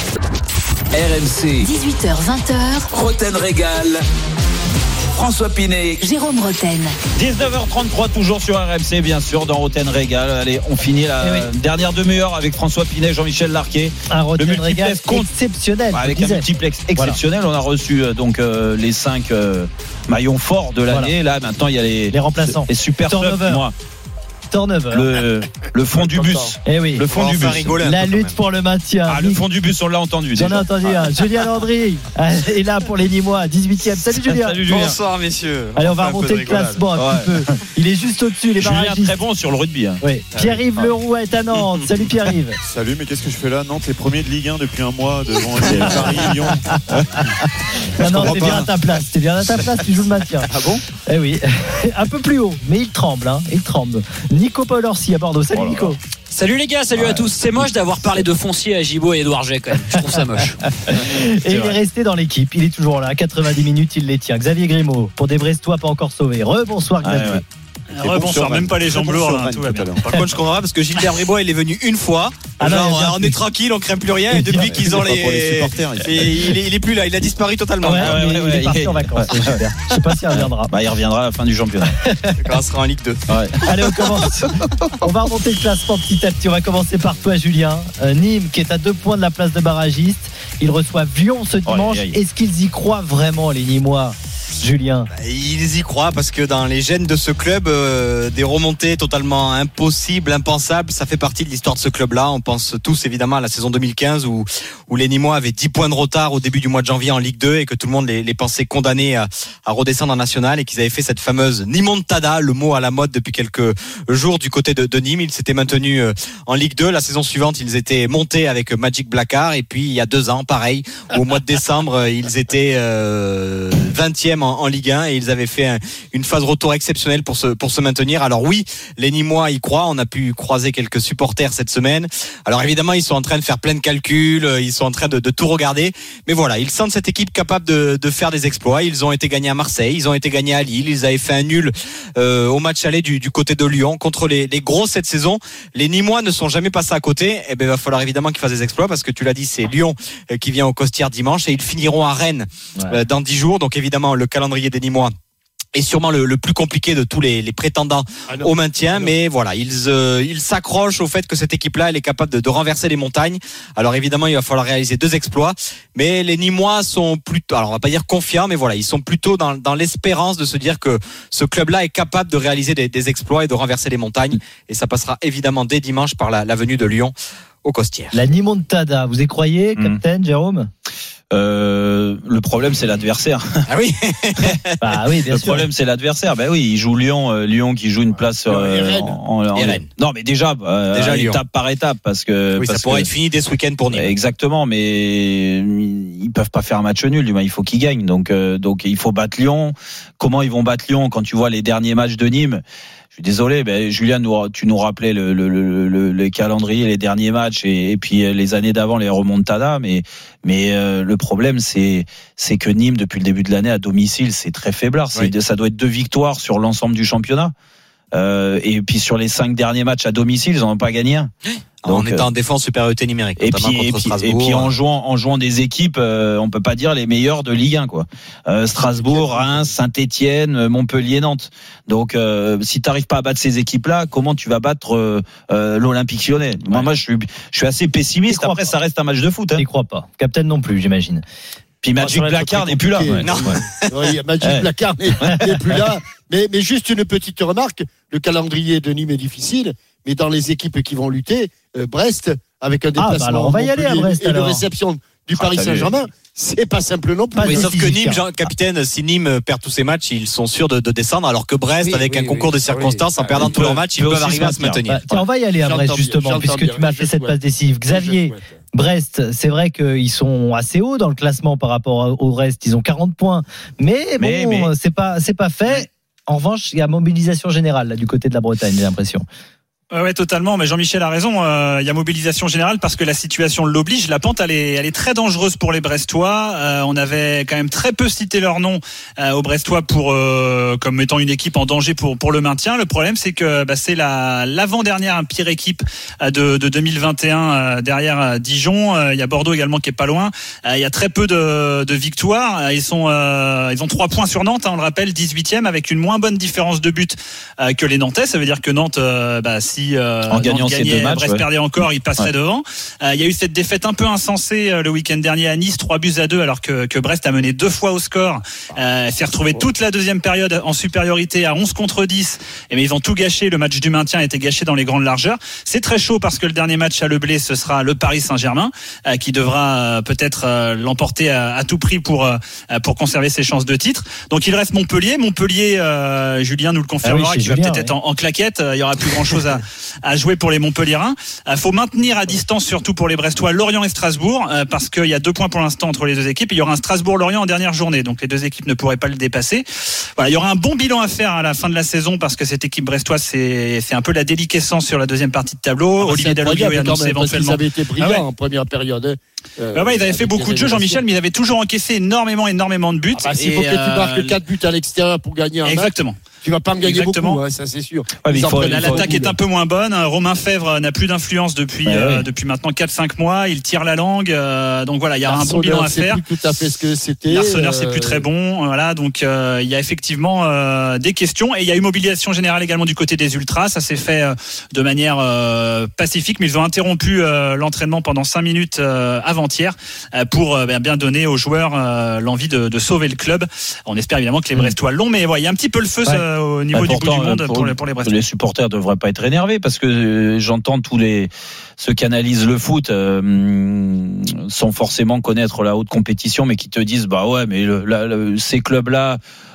R M C. dix-huit heures vingt. Roten Régal. François Pinet, Jérôme Roten. dix-neuf heures trente-trois, toujours sur R M C, bien sûr, dans Roten Régal. Allez, on finit la oui. dernière demi-heure avec François Pinet, Jean-Michel Larquet. Un Roten Régal exceptionnel. Avec un multiplex exceptionnel. Voilà. On a reçu euh, donc euh, les cinq euh, maillons forts de l'année. Voilà. Là, maintenant, il y a les, les remplaçants. Les super subs, moi. Turnover. Le, le fond du bus. Eh oui. Le fond du bus. La lutte pour le maintien. Ah, le fond du bus, on l'a entendu. J'en ai entendu un. Julien Landry est là pour les Nîmois, dix-huitième. Salut Julien. Salut Julien. Bonsoir messieurs. Allez, on va remonter le classement un ouais. petit peu. Il est juste au-dessus, les barragistes. Julien très bon sur le rugby. Hein. Oui. Pierre-Yves Leroux est à Nantes. Salut Pierre-Yves. Salut, mais qu'est-ce que je fais là? Nantes, les premiers de Ligue un depuis un mois devant les Paris et Lyon. Non, non, t'es bien à ta place. T'es bien à ta place, tu joues le maintien. Ah bon? Eh oui. Un peu plus haut, mais il tremble. Hein. Il tremble. Nico Paul Orsi à Bordeaux. Salut oh là Nico. Salut les gars, salut ouais. à tous. C'est moche d'avoir parlé de foncier à Gibo et Edouard G quand même. Je trouve ça moche. Et il est resté dans l'équipe. Il est toujours là. quatre-vingt-dix minutes, il les tient. Xavier Grimaud, pour des Brestois pas encore sauvés. Rebonsoir Xavier. Ah, ouais. Ouais, bonsoir, même pas les jambes lourdes, hein, tout va bien. Par contre, je comprends parce que Gilbert Bribois, il est venu une fois. Ah genre, non, on est tranquille, on crème plus rien. Et depuis qu'ils ont les, les et il, est, il est plus là, il a disparu totalement. Ouais, ouais, ouais, il ouais, est parti ouais. en vacances. Ouais. Je sais pas s'il reviendra. Bah, il reviendra à la fin du championnat. Quand on sera en Ligue deux. Ouais. Allez, on commence. On va remonter le classement petit à petit. On va commencer par toi, Julien. Euh, Nîmes, qui est à deux points de la place de barragiste. Ils reçoivent Lyon ce dimanche. Oh, est-ce qu'ils y croient vraiment, les Nîmois? Julien. Ils y croient parce que dans les gènes de ce club, euh, des remontées totalement impossibles, impensables, ça fait partie de l'histoire de ce club-là. On pense tous évidemment à la saison deux mille quinze où, où les Nîmois avaient dix points de retard au début du mois de janvier en Ligue deux et que tout le monde les, les pensait condamnés à, à redescendre en National et qu'ils avaient fait cette fameuse Nimontada, le mot à la mode depuis quelques jours du côté de, de Nîmes. Ils s'étaient maintenus en Ligue deux. La saison suivante, ils étaient montés avec Magic Blackard et puis il y a deux ans, pareil, au mois de décembre, ils étaient euh, vingtième quatrième en, en Ligue un et ils avaient fait un, une phase retour exceptionnelle pour se, pour se maintenir. Alors oui, les Nîmois y croient. On a pu croiser quelques supporters cette semaine. Alors évidemment, ils sont en train de faire plein de calculs. Ils sont en train de, de tout regarder. Mais voilà, ils sentent cette équipe capable de, de faire des exploits. Ils ont été gagnés à Marseille. Ils ont été gagnés à Lille. Ils avaient fait un nul euh, au match aller du, du côté de Lyon contre les, les gros cette saison. Les Nîmois ne sont jamais passés à côté. Et ben, il va falloir évidemment qu'ils fassent des exploits parce que tu l'as dit, c'est Lyon euh, qui vient au Costières dimanche et ils finiront à Rennes ouais. euh, dans dix jours. Donc évidemment, le calendrier des Nîmois est sûrement le, le plus compliqué de tous les, les prétendants ah au maintien, mais voilà, ils euh, ils s'accrochent au fait que cette équipe-là, elle est capable de, de renverser les montagnes. Alors évidemment, il va falloir réaliser deux exploits, mais les Nîmois sont plutôt, alors on va pas dire confiants, mais voilà, ils sont plutôt dans, dans l'espérance de se dire que ce club-là est capable de réaliser des, des exploits et de renverser les montagnes, et ça passera évidemment dès dimanche par la, la venue de Lyon au Costières. La Nimontada, vous y croyez, capitaine, mmh. Jérôme? Euh, le problème c'est l'adversaire. Ah oui. Bah oui, bien le sûr. problème c'est l'adversaire. Ben oui, il joue Lyon, euh, Lyon qui joue une place euh, en, en, en, non mais déjà, euh, déjà étape par étape parce que oui, parce ça pourrait que, être fini dès ce week-end pour Nîmes. Exactement, mais ils peuvent pas faire un match nul. Il faut qu'ils gagnent. Donc euh, donc il faut battre Lyon. Comment ils vont battre Lyon quand tu vois les derniers matchs de Nîmes? Je suis désolé, ben Julien, tu nous rappelais le, le, le, le, le calendrier, les derniers matchs et, et puis les années d'avant, les remontadas. Mais, mais euh, le problème, c'est, c'est que Nîmes, depuis le début de l'année, à domicile, c'est très faiblard. C'est, oui. Ça doit être deux victoires sur l'ensemble du championnat. Euh, et puis sur les cinq derniers matchs à domicile, ils n'en ont pas gagné un. Donc, en étant en défense supériorité numérique, et puis, et, puis, et puis en jouant en jouant des équipes, euh, on peut pas dire les meilleures de Ligue un quoi. Euh, Strasbourg, Reims, Saint-Étienne, Montpellier, Nantes. Donc euh, si t'arrives pas à battre ces équipes-là, comment tu vas battre euh, euh, l'Olympique Lyonnais? Ouais. Moi, moi, je suis je suis assez pessimiste. Après, ça reste un match de foot. Hein. J'y crois pas. Capitaine non plus, j'imagine. Puis Magic Placard n'est plus là. Ouais, non. Ouais. Oui, Magic ouais. Placard n'est plus là. Mais, mais juste une petite remarque. Le calendrier de Nîmes est difficile, mais dans les équipes qui vont lutter, euh, Brest, avec un déplacement. Ah, bah alors on va y aller à Brest. Et alors. de réception du Paris ah, Saint-Germain, c'est pas simple non plus. Oui, sauf que Nîmes, Jean, capitaine, si Nîmes perd tous ses matchs, ils sont sûrs de, de descendre, alors que Brest, oui, avec oui, un concours oui, de circonstances, oui. en perdant tous leurs matchs, ils peuvent arriver à se maintenir. Bah, tiens, on va y aller à Brest, justement, puisque tu m'as fait cette passe décisive. Xavier, Brest, c'est vrai qu'ils sont assez hauts dans le classement par rapport au reste. Ils ont quarante points. Mais bon, mais, mais... c'est pas, c'est pas fait. En revanche, il y a mobilisation générale, là, du côté de la Bretagne, j'ai l'impression. Ouais, ouais, totalement. Mais Jean-Michel a raison. Euh, il y a mobilisation générale parce que la situation l'oblige. La pente, elle est, elle est très dangereuse pour les Brestois. Euh, on avait quand même très peu cité leur nom euh, aux Brestois pour euh, comme étant une équipe en danger pour pour le maintien. Le problème, c'est que bah, c'est la l'avant-dernière pire équipe de, de deux mille vingt et un euh, derrière Dijon. Il euh, y a Bordeaux également qui est pas loin. Il euh, y a très peu de, de victoires. Ils sont, euh, ils ont trois points sur Nantes. Hein, on le rappelle, dix-huitième avec une moins bonne différence de but euh, que les Nantais. Ça veut dire que Nantes, euh, bah, si Euh, en gagnant ces deux matchs, Brest ouais. perdait encore, il passerait ouais. devant. Il euh, y a eu cette défaite un peu insensée euh, le week-end dernier à Nice, trois buts à deux, alors que, que Brest a mené deux fois au score. Euh, s'est retrouvé toute la deuxième période en supériorité à onze contre dix. Et mais ils ont tout gâché. Le match du maintien a été gâché dans les grandes largeurs. C'est très chaud parce que le dernier match à Le Blé, ce sera le Paris Saint-Germain euh, qui devra euh, peut-être euh, l'emporter à, à tout prix pour euh, pour conserver ses chances de titre. Donc il reste Montpellier. Montpellier, euh, Julien nous le confirmera, ah oui, qui va peut-être ouais. être en, en claquette. Il y aura plus grand-chose à à jouer pour les Montpelliérains. Il faut maintenir à distance, surtout pour les Brestois, Lorient et Strasbourg, euh, parce qu'il y a deux points pour l'instant entre les deux équipes. Il y aura un Strasbourg-Lorient en dernière journée, donc les deux équipes ne pourraient pas le dépasser. Voilà, il y aura un bon bilan à faire à la fin de la saison, parce que cette équipe brestoise, c'est, c'est un peu la déliquescence sur la deuxième partie de tableau. Ah, Olivier Dalloglio a annoncé éventuellement. Ils avaient été brillants ah ouais. en première période. Hein. Euh, bah ouais, ils avaient fait beaucoup de jeux, Jean-Michel, mais ils avaient toujours encaissé énormément, énormément de buts. Ah bah, s'il faut que euh... tu marques quatre buts à l'extérieur pour gagner un Exactement. match, tu vas pas en gagner Exactement. beaucoup, hein, ça c'est sûr. Ouais, il faut, là, l'attaque est un peu moins bonne. Romain Fèvre n'a plus d'influence depuis ouais, euh, ouais. depuis maintenant quatre cinq mois. Il tire la langue. Euh, donc voilà, il y a un bon bilan à faire. C'est plus tout à fait ce que c'était. L'Arseneur, c'est plus très bon. Voilà, donc euh, il y a effectivement euh, des questions et il y a eu mobilisation générale également du côté des ultras. Ça s'est fait euh, de manière euh, pacifique, mais ils ont interrompu euh, l'entraînement pendant cinq minutes euh, avant-hier euh, pour euh, bien donner aux joueurs euh, l'envie de, de sauver le club. On espère évidemment que les Brestois l'ont, mais voilà, il y a un petit peu le feu ouais. ça, au niveau bah, du bout du monde pour, pour les, pour les Brestois. Les supporters devraient pas être énervés parce que euh, j'entends tous les ceux qui analysent le foot euh, sans forcément connaître la haute compétition, mais qui te disent bah ouais, mais le, la, le, ces clubs-là,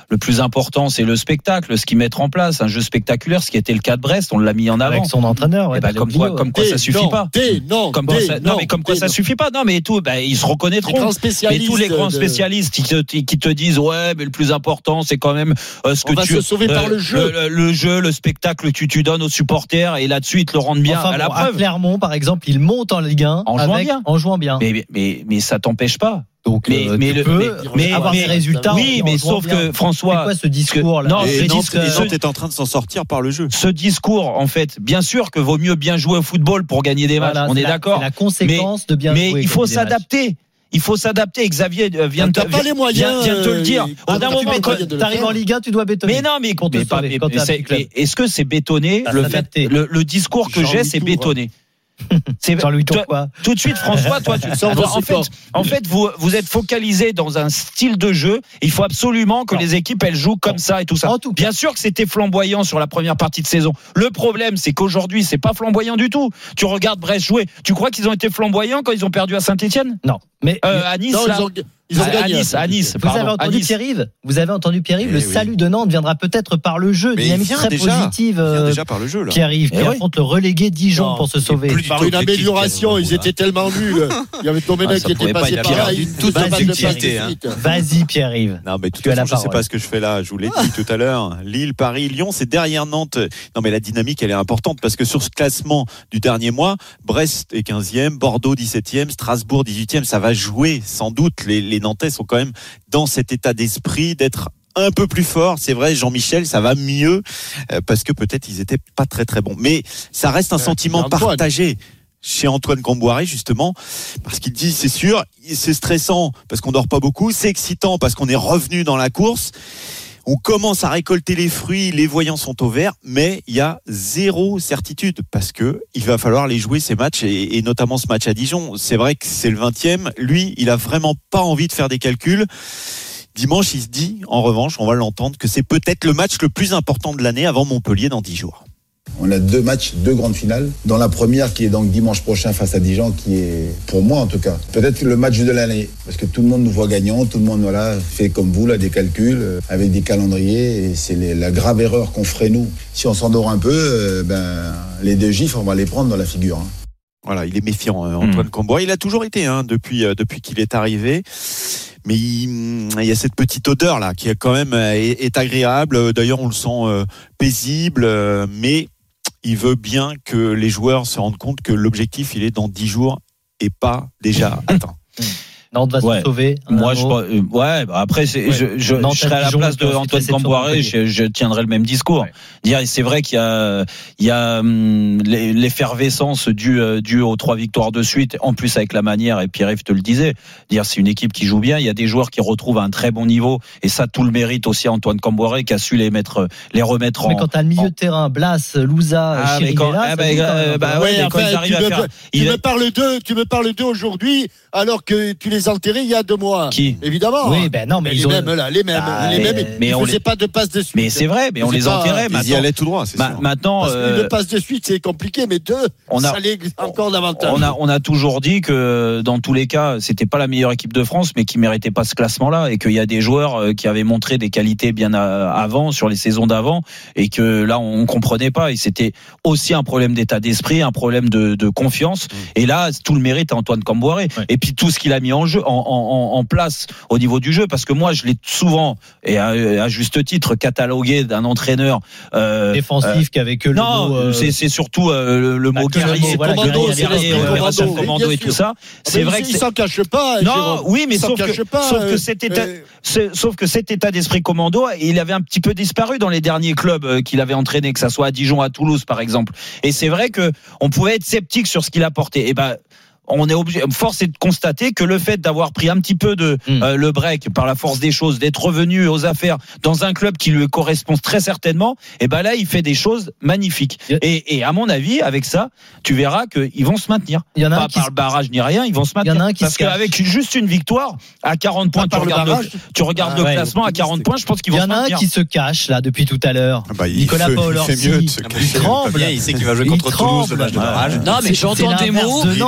le plus important, c'est le spectacle, ce qu'ils mettent en place, un jeu spectaculaire, ce qui était le cas de Brest, on l'a mis en avant. Avec son entraîneur. Ouais, bah, comme quoi, comme quoi ça suffit non, pas. Des, non, comme des, quoi ça, non, non, mais comme quoi des, ça non. suffit pas. Non, mais tout, bah, ils se reconnaîtront. Les grands Mais spécialistes tous les grands de- spécialistes qui te, qui te disent, ouais, mais le plus important, c'est quand même euh, ce On que va tu, se sauver par le jeu. le, le jeu, le spectacle que tu donnes aux supporters, et là-dessus, ils te le rendent bien Enfin, à la bon, à preuve. Clermont, par exemple, il monte en Ligue un En jouant avec- bien. en jouant bien. Mais, mais, mais, mais ça t'empêche pas. Donc, mais, euh, mais, tu le, peux mais, mais avoir mais- des résultats. Oui, en mais jouant sauf bien. que François. C'est quoi ce discours là Non, Et ce Nantes, discours- et Nantes est en train de s'en sortir par le jeu. Ce discours, en fait, bien sûr que vaut mieux bien jouer au football pour gagner des matchs. Voilà, on c'est est la- d'accord. c'est la conséquence mais, de bien mais jouer, il faut gagner des matchs. s'adapter. Il faut s'adapter. Xavier euh, vient de T'as te, pas les moyens, vient, vient de te le dire. euh, Au d'un t'as moment, plus les quand- moyens de le T'arrives faire. en Ligue un, tu dois bétonner. mais non, mais, Pour te mais pas- sauver, mais- quand t'es mais un c'est- petit club. mais est-ce que c'est bétonné T'as le, s'adapter. fait, le, le discours que j'ai, Jean-Louis c'est Tour. bétonné. C'est Jean-Louis toi- Tourcoing. Tout de suite, François, toi, tu Sans en vos fait, en fait, vous vous êtes focalisé dans un style de jeu. Il faut absolument que Non. les équipes elles jouent comme Non. ça et tout ça. En tout cas. Bien sûr que c'était flamboyant sur la première partie de saison. Le problème, c'est qu'aujourd'hui, c'est pas flamboyant du tout. Tu regardes Brest jouer. Tu crois qu'ils ont été flamboyants quand ils ont perdu à Saint-Étienne Non, mais euh, À Nice, Non, là. ils ont, ils ont à, gagné. à Nice, à Nice. vous pardon, avez à entendu Nice. Pierre-Yves Vous avez entendu Pierre-Yves Eh Le oui. salut de Nantes viendra peut-être par le jeu. Mais il Dynamique vient très déjà. positive. Il vient euh, déjà par le jeu là. Pierre-Yves qui Eh oui. affronte le relégué Dijon Non, pour se sauver. plus du Par tout une objectif, amélioration, Pierre-Yves, ils étaient tellement nuls. Il y avait Domenech Ah, ça qui pouvait était pas passé être par pire. là. Une Une toute toute objectivité, hein. Vas-y Pierre-Yves. Non, mais de toute Tu as la façon, je ne sais parole. pas ce que je fais là. Je vous l'ai dit tout à l'heure. Lille, Paris, Lyon, c'est derrière Nantes. Non, mais la dynamique, elle est importante parce que sur ce classement du dernier mois, Brest est quinzième, Bordeaux dix-septième, Strasbourg dix-huitième. Ça va jouer sans doute. Les, les Nantais sont quand même dans cet état d'esprit d'être un peu plus fort. C'est vrai, Jean-Michel, ça va mieux euh, parce que peut-être ils étaient pas très très bons. Mais ça reste un Ouais, sentiment Antoine. partagé chez Antoine Camboiré justement parce qu'il dit c'est sûr, c'est stressant parce qu'on dort pas beaucoup, c'est excitant parce qu'on est revenu dans la course. On commence à récolter les fruits, les voyants sont au vert, mais il y a zéro certitude parce que il va falloir les jouer ces matchs et, et notamment ce match à Dijon. C'est vrai que c'est le vingtième. Lui, il a vraiment pas envie de faire des calculs. Dimanche, il se dit, en revanche, on va l'entendre, que c'est peut-être le match le plus important de l'année avant Montpellier dans dix jours. On a deux matchs, deux grandes finales. Dans la première, qui est donc dimanche prochain face à Dijon, qui est, pour moi en tout cas, peut-être le match de l'année. Parce que tout le monde nous voit gagnants, tout le monde voilà, fait comme vous, là, des calculs, euh, avec des calendriers. Et c'est les- la grave erreur qu'on ferait nous. Si on s'endort un peu, euh, ben, les deux gifs, on va les prendre dans la figure. Hein. Voilà, il est méfiant, euh, Antoine mmh. Camboiré. Il a toujours été, hein, depuis, euh, depuis qu'il est arrivé. Mais il, il y a cette petite odeur là qui est quand même euh, est, est agréable. D'ailleurs, on le sent euh, paisible, euh, mais il veut bien que les joueurs se rendent compte que l'objectif, il est dans dix jours et pas déjà atteint. Nantes va Ouais. se sauver. Moi, Un je, mot. euh, ouais, bah après, c'est, Ouais. je, je, Nantes je serais à la Dijon, place de ensuite, Antoine c'est sur Camboiré, Montpellier. je, je tiendrais le même discours. Ouais. Dire, c'est vrai qu'il y a, il y a hum, l'effervescence due, euh, due aux trois victoires de suite, en plus avec la manière, et Pierre-Yves te le disait, dire, c'est une équipe qui joue bien, il y a des joueurs qui retrouvent un très bon niveau, et ça, tout le mérite aussi à Antoine Camboiré, qui a su les mettre, les remettre en. Mais quand t'as le milieu en... de terrain, Blas, Louza, Ah, mais quand, Chirivella, ah, ça bah, joue quand euh, même. bah, ouais, Ouais, mais quand enfin, ils arrivent tu à me, faire. tu il me est- parles d'eux, tu me parles d'eux aujourd'hui, alors que tu les enterrais il y a deux mois. Qui Évidemment. Oui, ben non, mais les ils ont- mêmes là, les mêmes, Ah, les mais- mêmes. mais ils on faisaient les- pas de passe de suite. Mais c'est vrai, mais on C'est les pas- enterrait. Ils y Maintenant, allaient tout droit, c'est ma- sûr. maintenant, Parce euh, qu'une passe de suite, c'est compliqué, mais deux, on a- ça l'est encore davantage. On a, on a toujours dit que dans tous les cas, c'était pas la meilleure équipe de France, mais qui méritait pas ce classement-là, et qu'il y a des joueurs euh, qui avaient montré des qualités bien à- avant, sur les saisons d'avant, et que là, on comprenait pas. Et c'était aussi un problème d'état d'esprit, un problème de, de confiance. Et là, tout le mérite à Antoine Camboiré. Ouais. Et puis tout ce qu'il a mis en jeu, en, en, en place au niveau du jeu, parce que moi, je l'ai souvent, et à, à juste titre, catalogué d'un entraîneur euh, défensif euh, qui avait que le non, mot, euh, c'est, c'est surtout euh, le, le bah, mot que le guerrier, mot, voilà, commando, guerrier, guerrier, c'est euh, commando, opération oui, commando bien et tout sûr. ça. C'est Mais vrai il, que il c'est... s'en cache pas. Non, Jérôme. oui, mais Il s'en sauf que, cache pas, sauf que euh, cet état, euh, c'est- sauf que cet état d'esprit commando, il avait un petit peu disparu dans les derniers clubs euh, qu'il avait entraînés, que ça soit à Dijon, à Toulouse, par exemple. Et c'est vrai que on pouvait être sceptique sur ce qu'il apportait. Et ben, on est obligé, force est de constater que le fait d'avoir pris un petit peu de Mm. euh, le break par la force des choses, d'être revenu aux affaires dans un club qui lui correspond très certainement, et ben là il fait des choses magnifiques. Yeah. Et, et à mon avis, avec ça, tu verras qu'ils vont se maintenir. Il y en a Pas un qui par se- le barrage ni rien, ils vont se Il y en maintenir. a un qui Parce se cache. qu'avec juste une victoire à quarante points, tu par le regardes, barrage. le, tu regardes Ah le ouais. classement à quarante points, je pense qu'ils Il y vont se en a un maintenir. qui se cache là depuis tout à l'heure. Ah bah, il Nicolas fait- il Paolorsi. fait mieux de se il cacher. tremble. Il sait qu'il va jouer Il contre Toulouse le tremble. match de barrage. Non, mais C'est- j'entends c'est des l'inverse mots. de Il Nantes. reste J'entends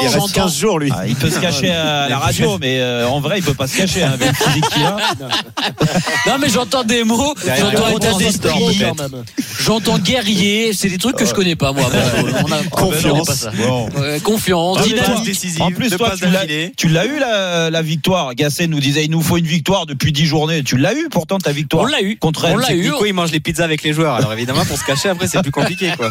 quinze jours, lui. Ah, il peut se cacher à la radio, mais euh, en vrai, il peut pas se cacher hein, avec le physique qu'il a. Non, mais j'entends des mots, j'entends état d'esprit, j'entends guerrier, c'est des trucs que je connais pas, moi. On a confiance. Bon. Ouais, confiance, dynamique décisive. En plus, toi, tu l'as, tu l'as eu la, la victoire. Gasset nous disait, il nous faut une victoire depuis dix journées. Tu l'as eu pourtant ta victoire. On l'a eu. Contre On l'a eu. Nico, il mange les pizzas avec les joueurs. Alors évidemment, pour se cacher après, c'est plus compliqué, quoi.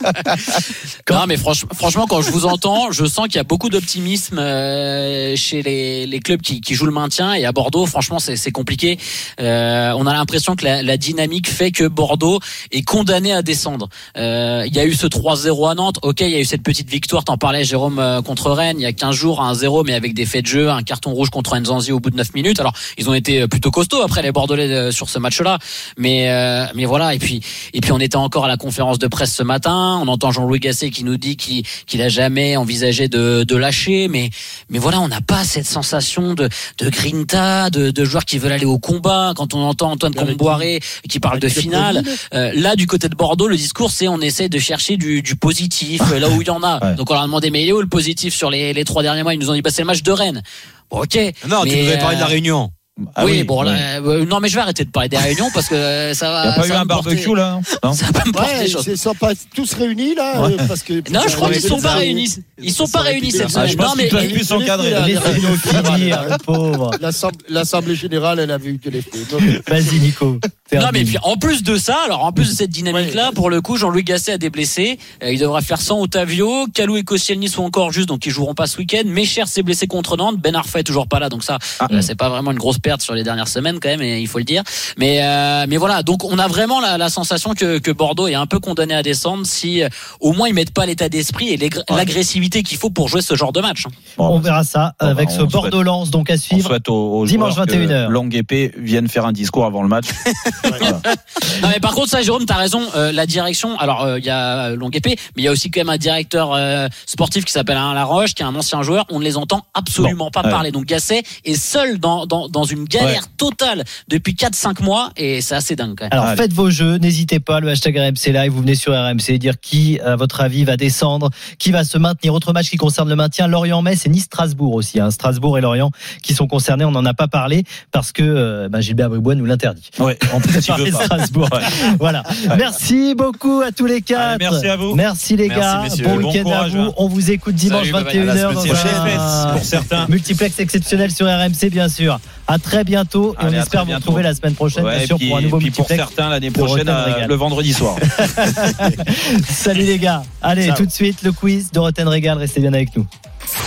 Non, mais franchement, franchement, quand je vous entends, je sens qu'il y a beaucoup d'optimisme euh, chez les, les clubs qui, qui jouent le maintien. Et à Bordeaux, franchement, c'est, c'est compliqué. Euh, on a l'impression que la, la dynamique fait que Bordeaux est condamné à descendre. Euh, il y a eu ce trois zéro à Nantes. Ok, il y a eu cette petite victoire. T'en parlais, Jérôme, euh, contre Rennes. Il y a quinze jours, un zéro, mais avec des faits de jeu, un carton rouge contre Nzanzi au bout de neuf minutes. Alors, ils ont été plutôt costauds après les Bordelais euh, sur ce match-là. Mais, euh, mais voilà. Et puis, et puis, on était encore à la conférence de presse ce matin. On entend Jean-Louis Gasset qui nous dit qu'il, qu'il a jamais envisagé de, de lâcher. Mais, mais voilà, on n'a pas cette sensation de, de grinta, de, de joueurs qui veulent aller au combat. Quand on entend Antoine Comboiré qui parle de finale, euh, là, du côté de Bordeaux, le discours, c'est on essaie de chercher du, du positif là où il y en a. Ouais. Donc, on leur a demandé, mais il est où le positif sur les, les trois derniers mois? Ils nous ont dit, bah, c'est le match de Rennes. Bon, ok. Non, mais, tu nous avais parlé de la Réunion. Ah oui, oui, bon, oui. Là, euh, non, mais je vais arrêter de parler des réunions parce que euh, ça va. Il n'y a pas ça eu va un me porter- barbecue là non Ça va me porter Ouais, chose. ils sont pas tous réunis là, Ouais. euh, parce que. Non, je crois qu'ils sont pas réunis. Ils sont pas réunis cette Ah, semaine. je pense Non, mais qu'ils peuvent plus s'encadrer. Laissez-nous finir, le pauvre. L'Assemblée, l'Assemblée générale, elle avait eu de l'effet. Vas-y, Nico. non, mais puis en plus de ça, alors en plus de cette dynamique-là, pour le coup, Jean-Louis Gasset a des blessés. Euh, il devra faire sans Otavio. Kalou et Koscielny sont encore juste, donc ils joueront pas ce week-end. Mecher s'est blessé contre Nantes. Ben Arfa est toujours pas là, donc ça, Ah. euh, c'est pas vraiment une grosse perte sur les dernières semaines quand même, et il faut le dire. Mais euh, mais voilà, donc on a vraiment la, la sensation que, que Bordeaux est un peu condamné à descendre si euh, au moins ils mettent pas l'état d'esprit et l'agressivité qu'il faut pour jouer ce genre de match. Bon, On verra ça bon, avec bah, ce on Bordeaux-Lens donc à On suivre. souhaite aux, aux Dimanche joueurs vingt et une heures. que Longue Épée vienne faire un discours avant le match. Voilà. Non mais par contre ça, Jérôme, t'as raison. Euh, la direction, alors il euh, y a Longue Épée, mais il y a aussi quand même un directeur euh, sportif qui s'appelle Alain Laroche, qui est un ancien joueur. On ne les entend absolument Bon, pas ouais. parler. Donc Gasset est seul dans dans, dans une galère Ouais. totale depuis quatre cinq mois et c'est assez dingue quand même. Alors Allez. faites vos jeux, n'hésitez pas, le hashtag R M C Live, vous venez sur R M C dire qui, à votre avis, va descendre, qui va se maintenir. Autre match qui concerne le maintien, Lorient-Metz et Nice-Strasbourg aussi. Hein. Strasbourg et Lorient qui sont concernés, on n'en a pas parlé parce que euh, ben, Gilbert Bribois nous l'interdit. Ouais, On peut tu parler veux de pas. Strasbourg. Ouais. Voilà. Merci beaucoup à tous les quatre. Allez, merci à vous. Merci les Merci, gars. messieurs. Bon Bon week-end courage, à vous. hein. On vous écoute dimanche Salut, bye vingt et une bye. À la heures dans semaine prochaine. un pour certains. multiplex exceptionnel sur R M C bien sûr. À très bientôt et Allez, on à espère très vous bientôt. retrouver la semaine prochaine Ouais, bien sûr puis, pour un nouveau puis pour multiplex. certains l'année de prochaine Rotten euh, Régal. le vendredi soir. Salut les gars. Allez, Ciao. tout de suite le quiz de Rotten Régal. Restez bien avec nous.